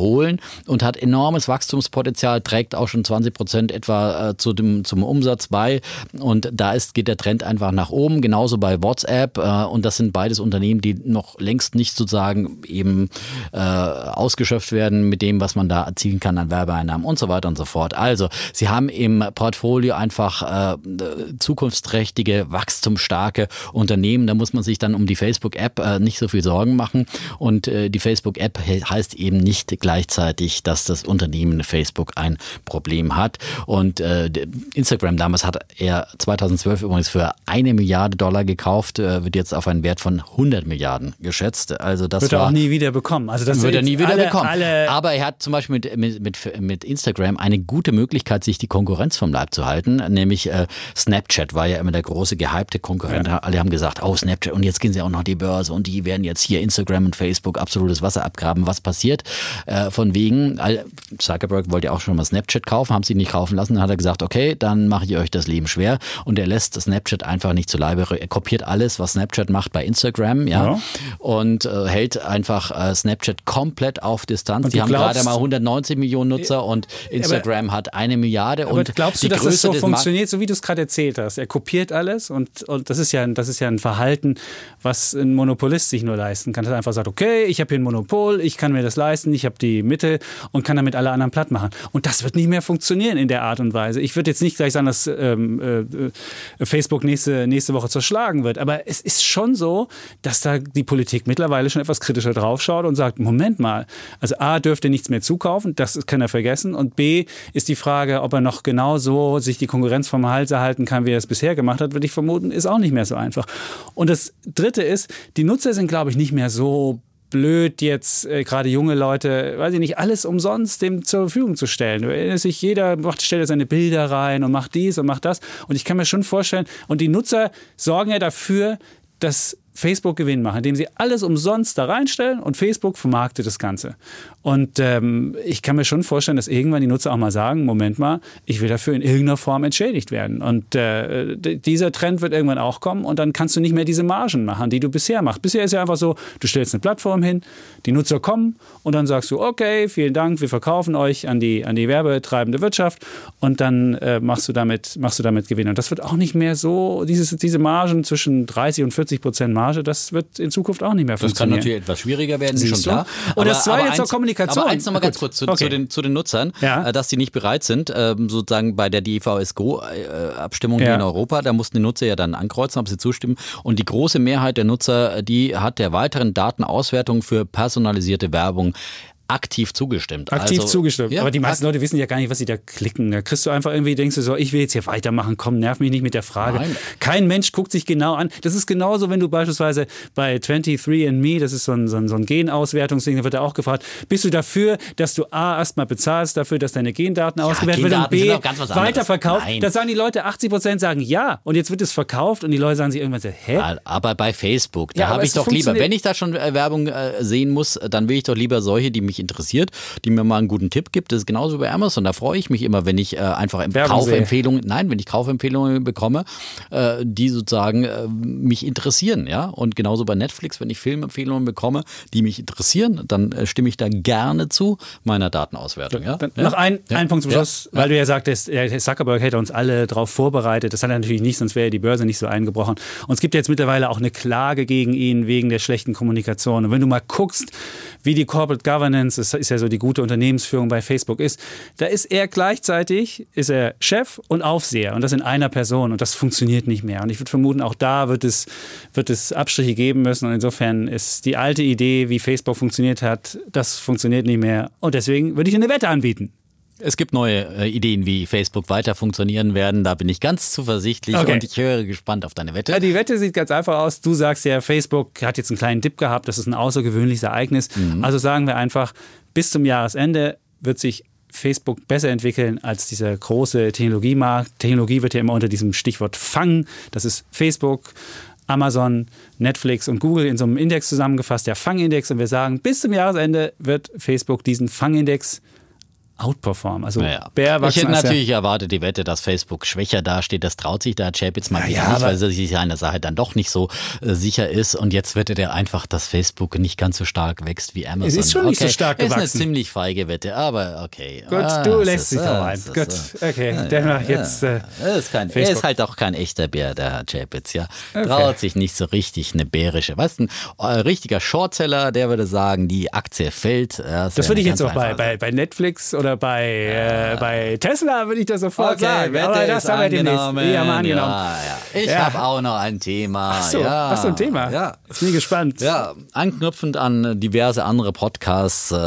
S1: und hat enormes Wachstumspotenzial, trägt auch schon zwanzig Prozent etwa äh, zu dem, zum Umsatz bei und da ist, geht der Trend einfach nach oben, genauso bei WhatsApp äh, und das sind beides Unternehmen, die noch längst nicht sozusagen eben äh, ausgeschöpft werden mit dem, was man da erzielen kann an Werbeeinnahmen und so weiter und so fort. Also, sie haben im Portfolio einfach äh, zukunftsträchtige, wachstumsstarke Unternehmen. Da muss man sich dann um die Facebook-App äh, nicht so viel Sorgen machen. Und äh, die Facebook-App heißt eben nicht gleichzeitig, dass das Unternehmen Facebook ein Problem hat. Und äh, Instagram damals hat er zweitausendzwölf übrigens für eine Milliarde Dollar gekauft, äh, wird jetzt auf einen Wert von hundert Milliarden geschätzt. Also das
S2: wird
S1: war,
S2: er auch nie wieder bekommen. Also das
S1: wird er nie wieder
S2: alle,
S1: bekommen.
S2: Alle
S1: Aber er hat zum Beispiel mit, mit, mit, mit Instagram eine gute Möglichkeit, sich die Konkurrenz vom Leib zu halten. Nämlich äh, Snapchat war ja immer der große gehypte Konkurrent. Ja. Alle haben gesagt, oh Snapchat und jetzt gehen sie auch noch an die Börse und die werden jetzt hier Instagram und Facebook absolutes Wasser abgraben. Was passiert? Äh, von wegen, Zuckerberg wollte ja auch schon mal Snapchat kaufen, haben sie nicht kaufen lassen. Dann hat er gesagt, okay, dann mache ich euch das Leben schwer. Und er lässt Snapchat einfach nicht zu Leibe. Er kopiert alles, was Snapchat macht bei Instagram, ja, ja. und äh, hält einfach äh, Snapchat komplett auf Distanz. Die haben glaubst, gerade mal hundertneunzig Millionen Nutzer und Instagram aber, hat eine Milliarde.
S2: Aber
S1: und
S2: glaubst du, dass das so funktioniert, so wie du es gerade erzählt hast? Er kopiert alles und, und das ist ja, das ist ja ein Verhalten, was ein Monopolist sich nur leisten kann. Er einfach sagt, okay, ich habe hier ein Monopol, ich kann mir das leisten, ich habe die Mittel und kann damit alle anderen platt machen. Und das wird nicht mehr funktionieren in der Art und Weise. Ich würde jetzt nicht gleich sagen, dass ähm, äh, Facebook nächste, nächste Woche zerschlagen wird, aber es ist schon so, dass da die Politik mittlerweile schon etwas kritischer draufschaut und sagt, Moment mal, also A, dürfte nichts mehr zukaufen, das kann er vergessen und B, ist die Frage, ob er noch genauso sich die Konkurrenz vom Hals erhalten kann, wie er es bisher gemacht hat, würde ich vermuten, ist auch nicht mehr so einfach. Und das Dritte ist, die Nutzer sind, glaube ich, nicht mehr so blöd, jetzt äh, gerade junge Leute, weiß ich nicht, alles umsonst dem zur Verfügung zu stellen. Da sich jeder macht, stellt seine Bilder rein und macht dies und macht das. Und ich kann mir schon vorstellen, und die Nutzer sorgen ja dafür, dass Facebook Gewinn machen, indem sie alles umsonst da reinstellen und Facebook vermarktet das Ganze. Und ähm, ich kann mir schon vorstellen, dass irgendwann die Nutzer auch mal sagen, Moment mal, ich will dafür in irgendeiner Form entschädigt werden. Und äh, dieser Trend wird irgendwann auch kommen und dann kannst du nicht mehr diese Margen machen, die du bisher machst. Bisher ist ja einfach so, du stellst eine Plattform hin, die Nutzer kommen und dann sagst du, okay, vielen Dank, wir verkaufen euch an die, an die werbetreibende Wirtschaft und dann äh, machst du damit, machst du damit Gewinn. Und das wird auch nicht mehr so, dieses, diese Margen zwischen dreißig und vierzig Prozent Marge, das wird in Zukunft auch nicht mehr funktionieren.
S1: Das kann natürlich etwas schwieriger werden,
S2: Siehst
S1: schon klar.
S2: Und aber, das zweite zur Kommunikation.
S1: Aber eins noch mal ganz kurz zu, okay. zu, den, zu den Nutzern, ja. dass die nicht bereit sind, sozusagen bei der D V S Go Abstimmung ja. hier in Europa, da mussten die Nutzer ja dann ankreuzen, ob sie zustimmen. Und die große Mehrheit der Nutzer, die hat der weiteren Datenauswertung für personalisierte Werbung aktiv zugestimmt.
S2: Aktiv
S1: also,
S2: zugestimmt.
S1: Ja,
S2: aber die meisten Leute wissen ja gar nicht, was sie da klicken. Da kriegst du einfach irgendwie, denkst du so, ich will jetzt hier weitermachen, komm, nerv mich nicht mit der Frage. Nein. Kein Mensch guckt sich genau an. Das ist genauso, wenn du beispielsweise bei twenty-three and me, das ist so ein, so ein, so ein Genauswertungsding, da wird da auch gefragt, bist du dafür, dass du A, erstmal bezahlst dafür, dass deine Gendaten ja, ausgewertet werden und B, weiterverkauft? Da sagen die Leute, achtzig Prozent sagen ja und jetzt wird es verkauft und die Leute sagen sich irgendwann so, hä?
S1: Aber bei Facebook, da
S2: ja,
S1: habe ich doch lieber, wenn ich da schon Werbung äh, sehen muss, dann will ich doch lieber solche, die mich interessiert, die mir mal einen guten Tipp gibt. Das ist genauso bei Amazon. Da freue ich mich immer, wenn ich äh, einfach Kaufempfehlungen, nein, wenn ich Kaufempfehlungen bekomme, äh, die sozusagen äh, mich interessieren, ja. Und genauso bei Netflix, wenn ich Filmempfehlungen bekomme, die mich interessieren, dann äh, stimme ich da gerne zu meiner Datenauswertung, ja.
S2: Dann
S1: ja?
S2: Noch ein,
S1: ja?
S2: ein Punkt zum Schluss,
S1: ja?
S2: weil du ja sagtest, Herr Zuckerberg hätte uns alle darauf vorbereitet. Das hat er natürlich nicht, sonst wäre die Börse nicht so eingebrochen. Und es gibt jetzt mittlerweile auch eine Klage gegen ihn wegen der schlechten Kommunikation. Und wenn du mal guckst, wie die Corporate Governance, das ist ja so die gute Unternehmensführung bei Facebook ist, da ist er gleichzeitig, ist er Chef und Aufseher und das in einer Person und das funktioniert nicht mehr. Und ich würde vermuten, auch da wird es, wird es Abstriche geben müssen und insofern ist die alte Idee, wie Facebook funktioniert hat, das funktioniert nicht mehr und deswegen würde ich eine Wette anbieten.
S1: Es gibt neue äh, Ideen, wie Facebook weiter funktionieren werden. Da bin ich ganz zuversichtlich okay. und ich höre gespannt auf deine Wette.
S2: Ja, die Wette sieht ganz einfach aus. Du sagst ja, Facebook hat jetzt einen kleinen Dip gehabt. Das ist ein außergewöhnliches Ereignis. Mhm. Also sagen wir einfach, bis zum Jahresende wird sich Facebook besser entwickeln als dieser große Technologiemarkt. Technologie wird ja immer unter diesem Stichwort Fang. Das ist Facebook, Amazon, Netflix und Google in so einem Index zusammengefasst, der Fang-Index. Und wir sagen, bis zum Jahresende wird Facebook diesen Fang-Index outperformen. Also
S1: naja.
S2: Bär
S1: Ich hätte
S2: als
S1: natürlich erwartet, die Wette, dass Facebook schwächer dasteht. Das traut sich da Chapitz mal
S2: ja,
S1: nicht, weil er sich seiner Sache dann doch nicht so äh, sicher ist. Und jetzt wettet er einfach, dass Facebook nicht ganz so stark wächst wie Amazon.
S2: Es ist schon
S1: okay.
S2: nicht so stark gewachsen.
S1: Ist eine ziemlich feige Wette, aber okay.
S2: Gut,
S1: ah,
S2: du lässt
S1: ist,
S2: dich
S1: ah,
S2: doch ein.
S1: ist,
S2: Gut, okay.
S1: Ja,
S2: Dann
S1: ja,
S2: jetzt äh,
S1: er, ist kein, er ist halt auch kein echter Bär, der Herr Chapitz. Ja.
S2: Okay.
S1: Traut sich nicht so richtig eine bärische. Weißt du, ein richtiger Shortseller, der würde sagen, die Aktie fällt. Das,
S2: das würde ich jetzt auch bei,
S1: einfach.
S2: bei, bei Netflix oder bei, äh, bei Tesla würde ich das sofort
S1: Okay,
S2: sagen.
S1: Wette
S2: Aber das
S1: ist
S2: haben wir demnächst.
S1: angenommen.
S2: Ja, mal angenommen.
S1: Ja, ja. Ich
S2: Ja.
S1: habe auch noch ein Thema.
S2: Ach so,
S1: ja.
S2: hast du ein Thema?
S1: Ja.
S2: Ich bin gespannt.
S1: Ja, anknüpfend an diverse andere Podcasts äh,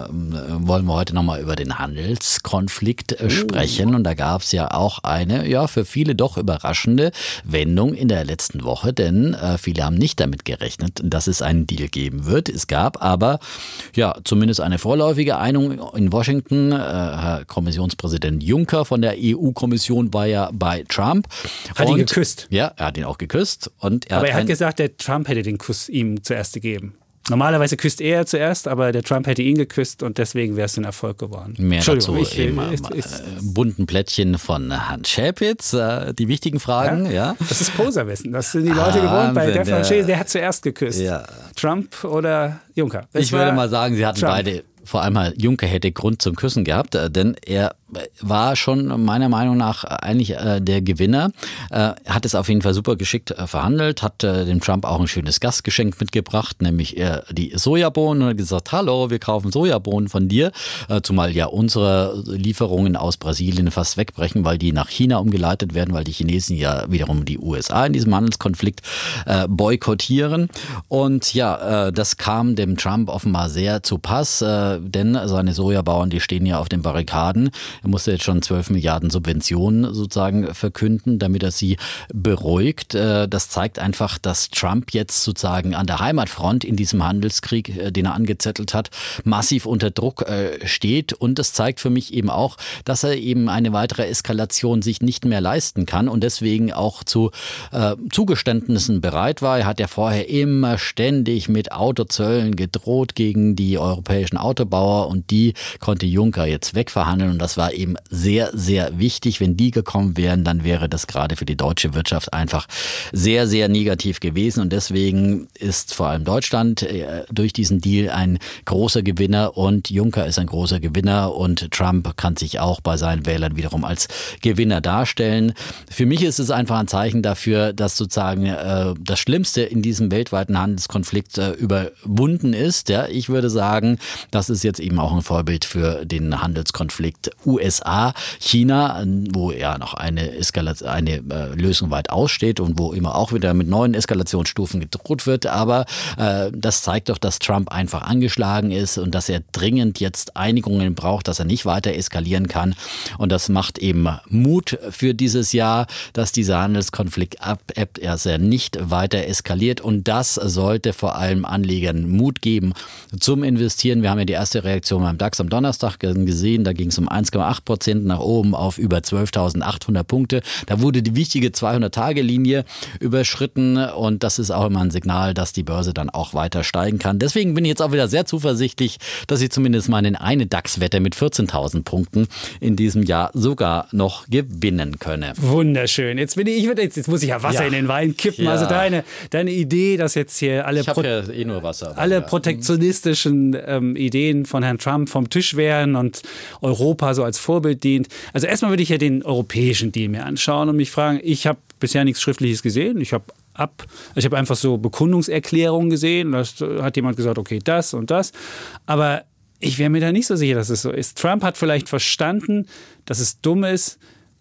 S1: wollen wir heute nochmal über den Handelskonflikt äh, sprechen. Und da gab es ja auch eine, ja, für viele doch überraschende Wendung in der letzten Woche, denn äh, viele haben nicht damit gerechnet, dass es einen Deal geben wird. Es gab aber ja zumindest eine vorläufige Einigung in Washington. Äh, Herr Kommissionspräsident Juncker von der E U-Kommission war ja bei Trump.
S2: Hat ihn
S1: Und-
S2: geküsst.
S1: Ja, er hat ihn auch geküsst. Und er
S2: Aber er hat
S1: ein-
S2: gesagt, der Trump hätte den Kuss ihm zuerst gegeben. Normalerweise küsst er zuerst, aber der Trump hätte ihn geküsst und deswegen wäre es ein Erfolg geworden.
S1: Mehr dazu
S2: Entschuldigung, ich,
S1: im
S2: ich, ich,
S1: äh, bunten Plättchen von Herrn Chapitz. Äh, die wichtigen Fragen, ja.
S2: ja? Das ist Poserwissen. Das sind die Leute gewohnt bei
S1: Wahnsinn,
S2: Defner
S1: ja.
S2: und Scheel. Wer hat zuerst geküsst?
S1: Ja.
S2: Trump oder Juncker? Es
S1: Ich würde
S2: war
S1: mal sagen, sie hatten
S2: Trump.
S1: beide, vor allem Herr Juncker hätte Grund zum Küssen gehabt, äh, denn er war schon meiner Meinung nach eigentlich äh, der Gewinner, äh, hat es auf jeden Fall super geschickt äh, verhandelt, hat äh, dem Trump auch ein schönes Gastgeschenk mitgebracht, nämlich äh, die Sojabohnen und hat gesagt, hallo, wir kaufen Sojabohnen von dir, äh, zumal ja unsere Lieferungen aus Brasilien fast wegbrechen, weil die nach China umgeleitet werden, weil die Chinesen ja wiederum die U S A in diesem Handelskonflikt äh, boykottieren. Und ja, äh, das kam dem Trump offenbar sehr zu Pass, äh, denn seine Sojabauern, die stehen ja auf den Barrikaden. Er musste jetzt schon zwölf Milliarden Subventionen sozusagen verkünden, damit er sie beruhigt. Das zeigt einfach, dass Trump jetzt sozusagen an der Heimatfront in diesem Handelskrieg, den er angezettelt hat, massiv unter Druck steht. Und das zeigt für mich eben auch, dass er eben eine weitere Eskalation sich nicht mehr leisten kann und deswegen auch zu äh, Zugeständnissen bereit war. Er hat ja vorher immer ständig mit Autozöllen gedroht gegen die europäischen Autobauer und die konnte Juncker jetzt wegverhandeln und das war eben sehr, sehr wichtig. Wenn die gekommen wären, dann wäre das gerade für die deutsche Wirtschaft einfach sehr, sehr negativ gewesen. Und deswegen ist vor allem Deutschland durch diesen Deal ein großer Gewinner und Juncker ist ein großer Gewinner und Trump kann sich auch bei seinen Wählern wiederum als Gewinner darstellen. Für mich ist es einfach ein Zeichen dafür, dass sozusagen äh, das Schlimmste in diesem weltweiten Handelskonflikt äh, überwunden ist. Ja, ich würde sagen, das ist jetzt eben auch ein Vorbild für den Handelskonflikt U S A, China, wo ja noch eine, Eskalation, eine äh, Lösung weit aussteht und wo immer auch wieder mit neuen Eskalationsstufen gedroht wird. Aber äh, das zeigt doch, dass Trump einfach angeschlagen ist und dass er dringend jetzt Einigungen braucht, dass er nicht weiter eskalieren kann. Und das macht eben Mut für dieses Jahr, dass dieser Handelskonflikt abebbt, dass er nicht weiter eskaliert. Und das sollte vor allem Anlegern Mut geben zum Investieren. Wir haben ja die erste Reaktion beim DAX am Donnerstag gesehen. Da ging es um eins Komma acht Prozent nach oben auf über zwölftausendachthundert Punkte. Da wurde die wichtige zweihundert-Tage-Linie überschritten und das ist auch immer ein Signal, dass die Börse dann auch weiter steigen kann. Deswegen bin ich jetzt auch wieder sehr zuversichtlich, dass ich zumindest mal in eine DAX-Wette mit vierzehntausend Punkten in diesem Jahr sogar noch gewinnen könne.
S2: Wunderschön. Jetzt bin ich, ich würde jetzt, jetzt muss ich ja Wasser
S1: Ja.
S2: in den Wein kippen.
S1: Ja.
S2: Also deine, deine Idee, dass jetzt hier alle,
S1: Ich habe
S2: Pro
S1: ja eh nur Wasser.
S2: alle
S1: ja.
S2: protektionistischen ähm, Ideen von Herrn Trump vom Tisch wären und Europa so als Vorbild dient. Also erstmal würde ich ja den europäischen Deal mir anschauen und mich fragen, ich habe bisher nichts Schriftliches gesehen. Ich habe ab, ich habe einfach so Bekundungserklärungen gesehen. Da hat jemand gesagt, okay, das und das. Aber ich wäre mir da nicht so sicher, dass es so ist. Trump hat vielleicht verstanden, dass es dumm ist,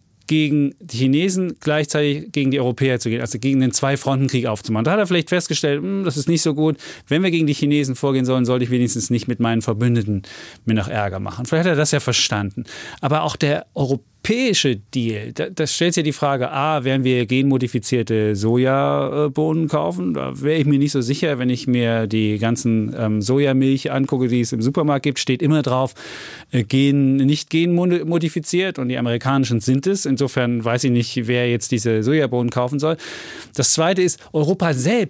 S2: gegen die Chinesen gleichzeitig gegen die Europäer zu gehen, also gegen den Zwei-Fronten-Krieg aufzumachen. Da hat er vielleicht festgestellt, mh, das ist nicht so gut. Wenn wir gegen die Chinesen vorgehen sollen, sollte ich wenigstens nicht mit meinen Verbündeten mir noch Ärger machen. Vielleicht hat er das ja verstanden. Aber auch der europäische Deal, da, da stellt sich ja die Frage, a, werden wir genmodifizierte Sojabohnen kaufen? Da wäre ich mir nicht so sicher, wenn ich mir die ganzen ähm, Sojamilch angucke, die es im Supermarkt gibt, steht immer drauf, äh, gen, nicht genmodifiziert und die amerikanischen sind es. Insofern weiß ich nicht, wer jetzt diese Sojabohnen kaufen soll. Das Zweite ist, Europa selbst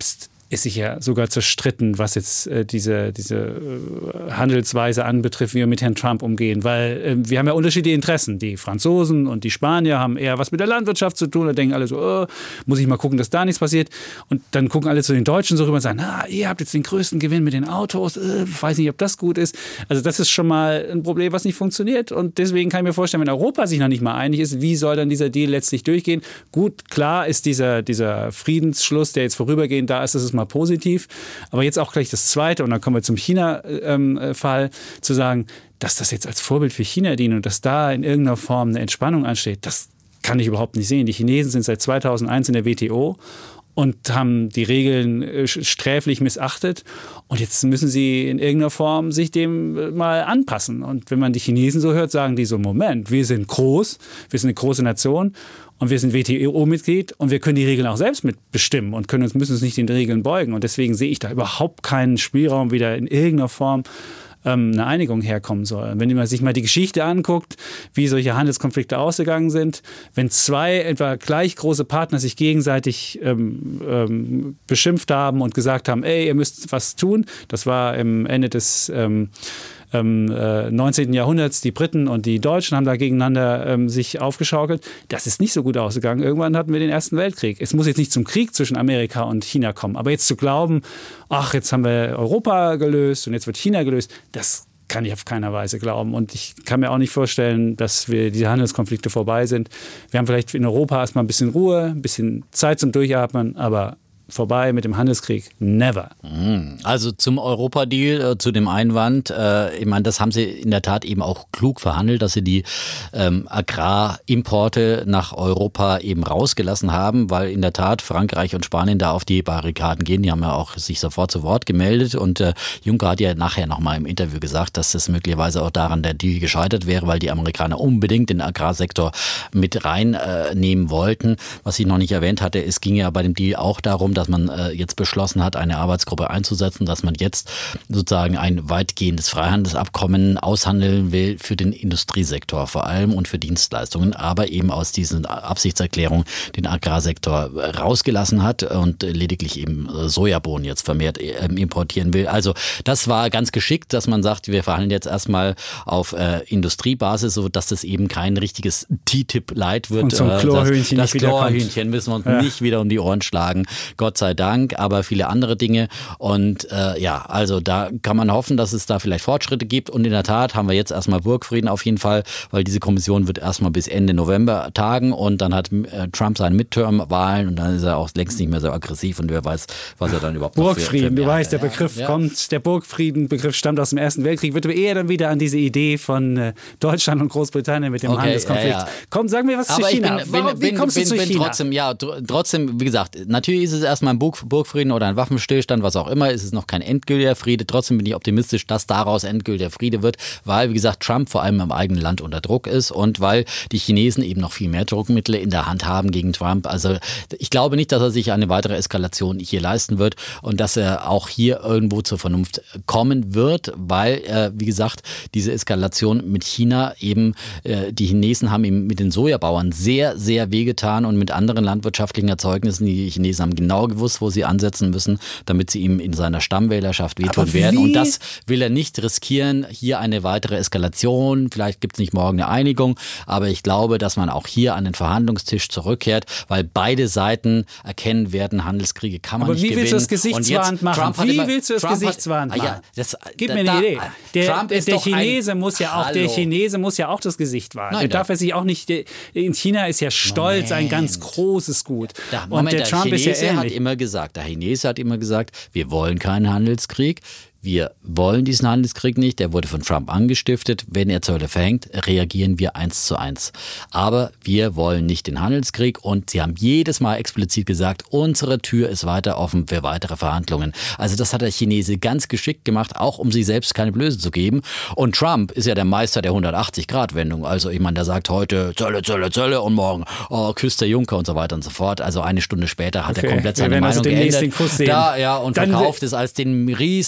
S2: ist sich ja sogar zerstritten, was jetzt äh, diese, diese äh, Handelsweise anbetrifft, wie wir mit Herrn Trump umgehen. Weil äh, wir haben ja unterschiedliche Interessen. Die Franzosen und die Spanier haben eher was mit der Landwirtschaft zu tun. Da denken alle so, oh, muss ich mal gucken, dass da nichts passiert. Und dann gucken alle zu den Deutschen so rüber und sagen, na, ihr habt jetzt den größten Gewinn mit den Autos. Äh, weiß nicht, ob das gut ist. Also das ist schon mal ein Problem, was nicht funktioniert. Und deswegen kann ich mir vorstellen, wenn Europa sich noch nicht mal einig ist, wie soll dann dieser Deal letztlich durchgehen? Gut, klar ist dieser, dieser Friedensschluss, der jetzt vorübergehend da ist, das ist mal positiv. Aber jetzt auch gleich das Zweite, und dann kommen wir zum China-Fall, ähm, zu sagen, dass das jetzt als Vorbild für China dient und dass da in irgendeiner Form eine Entspannung ansteht, das kann ich überhaupt nicht sehen. Die Chinesen sind seit zweitausendeins in der W T O und haben die Regeln sträflich missachtet. Und jetzt müssen sie in irgendeiner Form sich dem mal anpassen. Und wenn man die Chinesen so hört, sagen die so, Moment, wir sind groß, wir sind eine große Nation und wir sind W T O-Mitglied und wir können die Regeln auch selbst mitbestimmen und können uns, müssen uns nicht den Regeln beugen. Und deswegen sehe ich da überhaupt keinen Spielraum, wieder in irgendeiner Form eine Einigung herkommen soll. Wenn man sich mal die Geschichte anguckt, wie solche Handelskonflikte ausgegangen sind, wenn zwei etwa gleich große Partner sich gegenseitig ähm, ähm, beschimpft haben und gesagt haben, ey, ihr müsst was tun, das war im Ende des ähm, ähm, äh, neunzehnten Jahrhunderts, die Briten und die Deutschen haben da gegeneinander ähm, sich aufgeschaukelt. Das ist nicht so gut ausgegangen. Irgendwann hatten wir den Ersten Weltkrieg. Es muss jetzt nicht zum Krieg zwischen Amerika und China kommen, aber jetzt zu glauben, ach, jetzt haben wir Europa gelöst und jetzt wird China gelöst, das kann ich auf keiner Weise glauben. Und ich kann mir auch nicht vorstellen, dass wir diese Handelskonflikte vorbei sind. Wir haben vielleicht in Europa erstmal ein bisschen Ruhe, ein bisschen Zeit zum Durchatmen, aber vorbei mit dem Handelskrieg. Never.
S1: Also zum Europa-Deal, äh, zu dem Einwand, äh, ich meine, das haben sie in der Tat eben auch klug verhandelt, dass sie die ähm, Agrarimporte nach Europa eben rausgelassen haben, weil in der Tat Frankreich und Spanien da auf die Barrikaden gehen. Die haben ja auch sich sofort zu Wort gemeldet und äh, Juncker hat ja nachher nochmal im Interview gesagt, dass das möglicherweise auch daran der Deal gescheitert wäre, weil die Amerikaner unbedingt den Agrarsektor mit reinnehmen äh, wollten. Was ich noch nicht erwähnt hatte, es ging ja bei dem Deal auch darum, dass man äh, jetzt beschlossen hat, eine Arbeitsgruppe einzusetzen, dass man jetzt sozusagen ein weitgehendes Freihandelsabkommen aushandeln will für den Industriesektor vor allem und für Dienstleistungen, aber eben aus diesen Absichtserklärungen den Agrarsektor rausgelassen hat und lediglich eben Sojabohnen jetzt vermehrt äh, importieren will. Also das war ganz geschickt, dass man sagt, wir verhandeln jetzt erstmal auf äh, Industriebasis, sodass das eben kein richtiges T T I P-Light wird.
S2: Und zum Chlorhühnchen
S1: das
S2: nicht
S1: das Chlorhühnchen müssen wir uns
S2: ja.
S1: nicht wieder um die Ohren schlagen. Gott sei Dank, aber viele andere Dinge. Und äh, ja, also da kann man hoffen, dass es da vielleicht Fortschritte gibt. Und in der Tat haben wir jetzt erstmal Burgfrieden auf jeden Fall, weil diese Kommission wird erstmal bis Ende November tagen und dann hat äh, Trump seine Midterm-Wahlen und dann ist er auch längst nicht mehr so aggressiv und wer weiß, was er dann überhaupt noch
S2: Burgfrieden,
S1: für, für
S2: du weißt, der
S1: ja,
S2: Begriff
S1: ja.
S2: kommt, der Burgfrieden-Begriff stammt aus dem Ersten Weltkrieg, wird eher dann wieder an diese Idee von äh, Deutschland und Großbritannien mit dem
S1: Okay,
S2: Handelskonflikt.
S1: ja, ja.
S2: Komm, sag mir was
S1: Aber
S2: zu China.
S1: Ich bin,
S2: Warum,
S1: bin,
S2: wie
S1: bin,
S2: kommst
S1: bin,
S2: du zu
S1: bin
S2: China?
S1: Trotzdem, ja, trotzdem, wie gesagt, natürlich ist es erstmal ein Burg, Burgfrieden oder ein Waffenstillstand, was auch immer, ist es noch kein endgültiger Friede. Trotzdem bin ich optimistisch, dass daraus endgültiger Friede wird, weil, wie gesagt, Trump vor allem im eigenen Land unter Druck ist und weil die Chinesen eben noch viel mehr Druckmittel in der Hand haben gegen Trump. Also ich glaube nicht, dass er sich eine weitere Eskalation hier leisten wird und dass er auch hier irgendwo zur Vernunft kommen wird, weil, äh, wie gesagt, diese Eskalation mit China eben, äh, die Chinesen haben eben mit den Sojabauern sehr, sehr wehgetan und mit anderen landwirtschaftlichen Erzeugnissen. Die Chinesen haben genau gewusst, wo sie ansetzen müssen, damit sie ihm in seiner Stammwählerschaft wehtun
S2: Aber
S1: werden.
S2: wie?
S1: Und das will er nicht riskieren. Hier eine weitere Eskalation. Vielleicht gibt es nicht morgen eine Einigung, aber ich glaube, dass man auch hier an den Verhandlungstisch zurückkehrt, weil beide Seiten erkennen werden, Handelskriege kann man
S2: Aber
S1: nicht
S2: wie
S1: gewinnen.
S2: willst du das gesichtswahrend machen? Wie
S1: immer,
S2: willst du das
S1: Trump
S2: gesichtswahrend
S1: hat,
S2: machen?
S1: ah ja, das,
S2: Gib
S1: da,
S2: mir eine
S1: da,
S2: Idee. Der,
S1: Trump
S2: der,
S1: ist
S2: der
S1: doch
S2: Chinese
S1: ein,
S2: muss ja auch, der
S1: Hallo.
S2: Chinese muss ja auch das Gesicht wahren.
S1: Nein,
S2: der darf er sich auch nicht. In China ist ja Stolz
S1: Moment.
S2: ein ganz großes Gut.
S1: Da,
S2: Und
S1: Moment,
S2: der
S1: der
S2: Trump
S1: Chinese
S2: ist ja
S1: hat
S2: ähnlich.
S1: immer gesagt, der Chinese hat immer gesagt, wir wollen keinen Handelskrieg. Wir wollen diesen Handelskrieg nicht, der wurde von Trump angestiftet. Wenn er Zölle verhängt, reagieren wir eins zu eins. Aber wir wollen nicht den Handelskrieg und sie haben jedes Mal explizit gesagt, unsere Tür ist weiter offen für weitere Verhandlungen. Also das hat der Chinese ganz geschickt gemacht, auch um sich selbst keine Blöße zu geben. Und Trump ist ja der Meister der hundertachtzig-Grad-Wendung. Also ich meine, der sagt heute Zölle, Zölle, Zölle und morgen oh, küsst der Juncker und so weiter und so fort. Also eine Stunde später hat
S2: Okay,
S1: er komplett
S2: wir
S1: seine
S2: werden
S1: Meinung
S2: also demnächst
S1: geändert.
S2: den Kuss sehen.
S1: Da, ja, und
S2: Dann
S1: verkauft es als den Riesenerfolg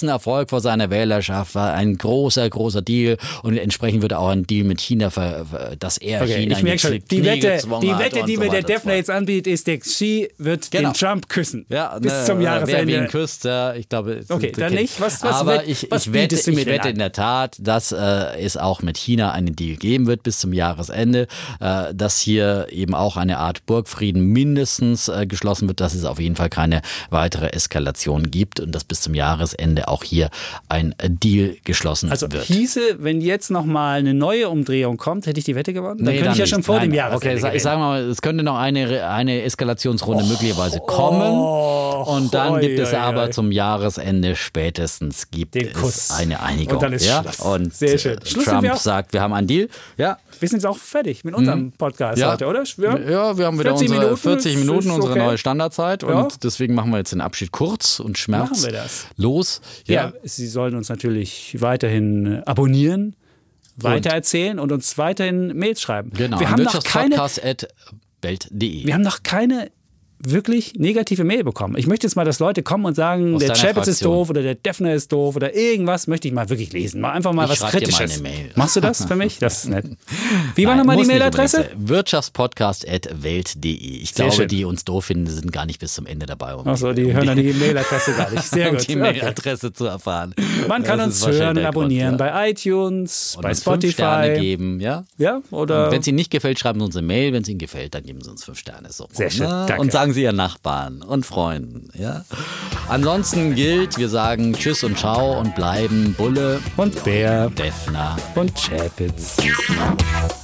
S1: überzeugt vor seiner Wählerschaft, war ein großer, großer Deal und entsprechend wird auch ein Deal mit China, ver, dass er
S2: okay,
S1: China
S2: ich merke schon, die Wette, die, Wette, die
S1: so
S2: mir der
S1: weiter.
S2: Defner jetzt anbietet, ist, der Xi wird
S1: Genau.
S2: den Trump küssen.
S1: Ja,
S2: bis
S1: ne,
S2: zum Jahresende.
S1: Wer wen küsst, ja, ich glaube.
S2: Okay, dann nicht. Was, was
S1: Aber
S2: wett,
S1: ich,
S2: was
S1: ich wette,
S2: bietest du mir
S1: ich
S2: denn
S1: wette
S2: an?
S1: in der Tat, dass äh, es auch mit China einen Deal geben wird bis zum Jahresende, äh, dass hier eben auch eine Art Burgfrieden mindestens äh, geschlossen wird, dass es auf jeden Fall keine weitere Eskalation gibt und dass bis zum Jahresende auch hier ein äh, Deal geschlossen
S2: Also
S1: wird.
S2: hieße, wenn jetzt nochmal eine neue Umdrehung kommt, hätte ich die Wette gewonnen? Dann
S1: Nee,
S2: könnte ich ja schon
S1: nicht.
S2: vor
S1: Nein,
S2: dem Jahresende
S1: Okay, ich sage mal, es könnte noch eine, eine Eskalationsrunde oh, möglicherweise kommen
S2: oh,
S1: und dann
S2: oi,
S1: gibt es
S2: oi,
S1: aber
S2: oi.
S1: zum Jahresende spätestens gibt
S2: Den
S1: es
S2: Kuss.
S1: eine Einigung.
S2: Und dann ist
S1: ja?
S2: Schluss.
S1: Und
S2: Sehr schön.
S1: äh,
S2: Schluss sind wir
S1: Trump
S2: auch.
S1: sagt, wir haben einen Deal. Ja.
S2: Wir sind jetzt auch fertig mit unserem
S1: Mhm.
S2: Podcast
S1: Ja.
S2: heute, oder? Ja,
S1: ja, wir haben wieder
S2: vierzig
S1: unsere
S2: Minuten,
S1: vierzig Minuten,
S2: ist
S1: unsere
S2: okay.
S1: neue Standardzeit
S2: Ja.
S1: und deswegen machen wir jetzt den Abschied kurz und Schmerz.
S2: Machen wir das.
S1: Los.
S2: Ja.
S1: Ja.
S2: Sie sollen uns natürlich weiterhin abonnieren, weitererzählen und uns weiterhin Mails schreiben.
S1: Genau.
S2: Wir haben noch keine,
S1: Wirtschaftspodcast at welt punkt de.
S2: wir haben noch keine wirklich negative Mail bekommen. Ich möchte jetzt mal, dass Leute kommen und sagen,
S1: Aus
S2: der
S1: deiner
S2: Chapitz ist
S1: Fraktion.
S2: doof oder der Defner ist doof oder irgendwas möchte ich mal wirklich lesen. Mal einfach mal
S1: Ich
S2: was
S1: schreib dir mal
S2: Kritisches.
S1: eine Mail.
S2: Machst du das für mich? Das ist nett. Wie war
S1: Nein,
S2: nochmal die
S1: muss nicht
S2: Mailadresse?
S1: unbedingt sein. Wirtschaftspodcast at welt punkt de. Ich
S2: Sehr
S1: glaube,
S2: schön.
S1: die uns doof finden, sind gar nicht bis zum Ende dabei. Um
S2: Achso, die
S1: um
S2: hören dann die Mailadresse gar nicht. Sehr
S1: um
S2: gut.
S1: die
S2: Okay.
S1: Mailadresse zu erfahren.
S2: Man kann
S1: Das
S2: uns
S1: ist wahrscheinlich
S2: hören und
S1: der
S2: abonnieren
S1: Grund, ja.
S2: bei iTunes,
S1: Und
S2: bei
S1: uns fünf Sterne
S2: Spotify.
S1: geben, ja?
S2: Ja, oder?
S1: Wenn es Ihnen nicht gefällt, schreiben Sie uns eine Mail. Wenn es Ihnen gefällt, dann geben Sie uns fünf Sterne. So.
S2: Sehr schön,
S1: Na?
S2: danke.
S1: Und sagen Sie Ihren Nachbarn und Freunden. Ja? Ansonsten gilt, wir sagen Tschüss und Ciao und bleiben Bulle
S2: und Bär
S1: Defner.
S2: und Chapitz.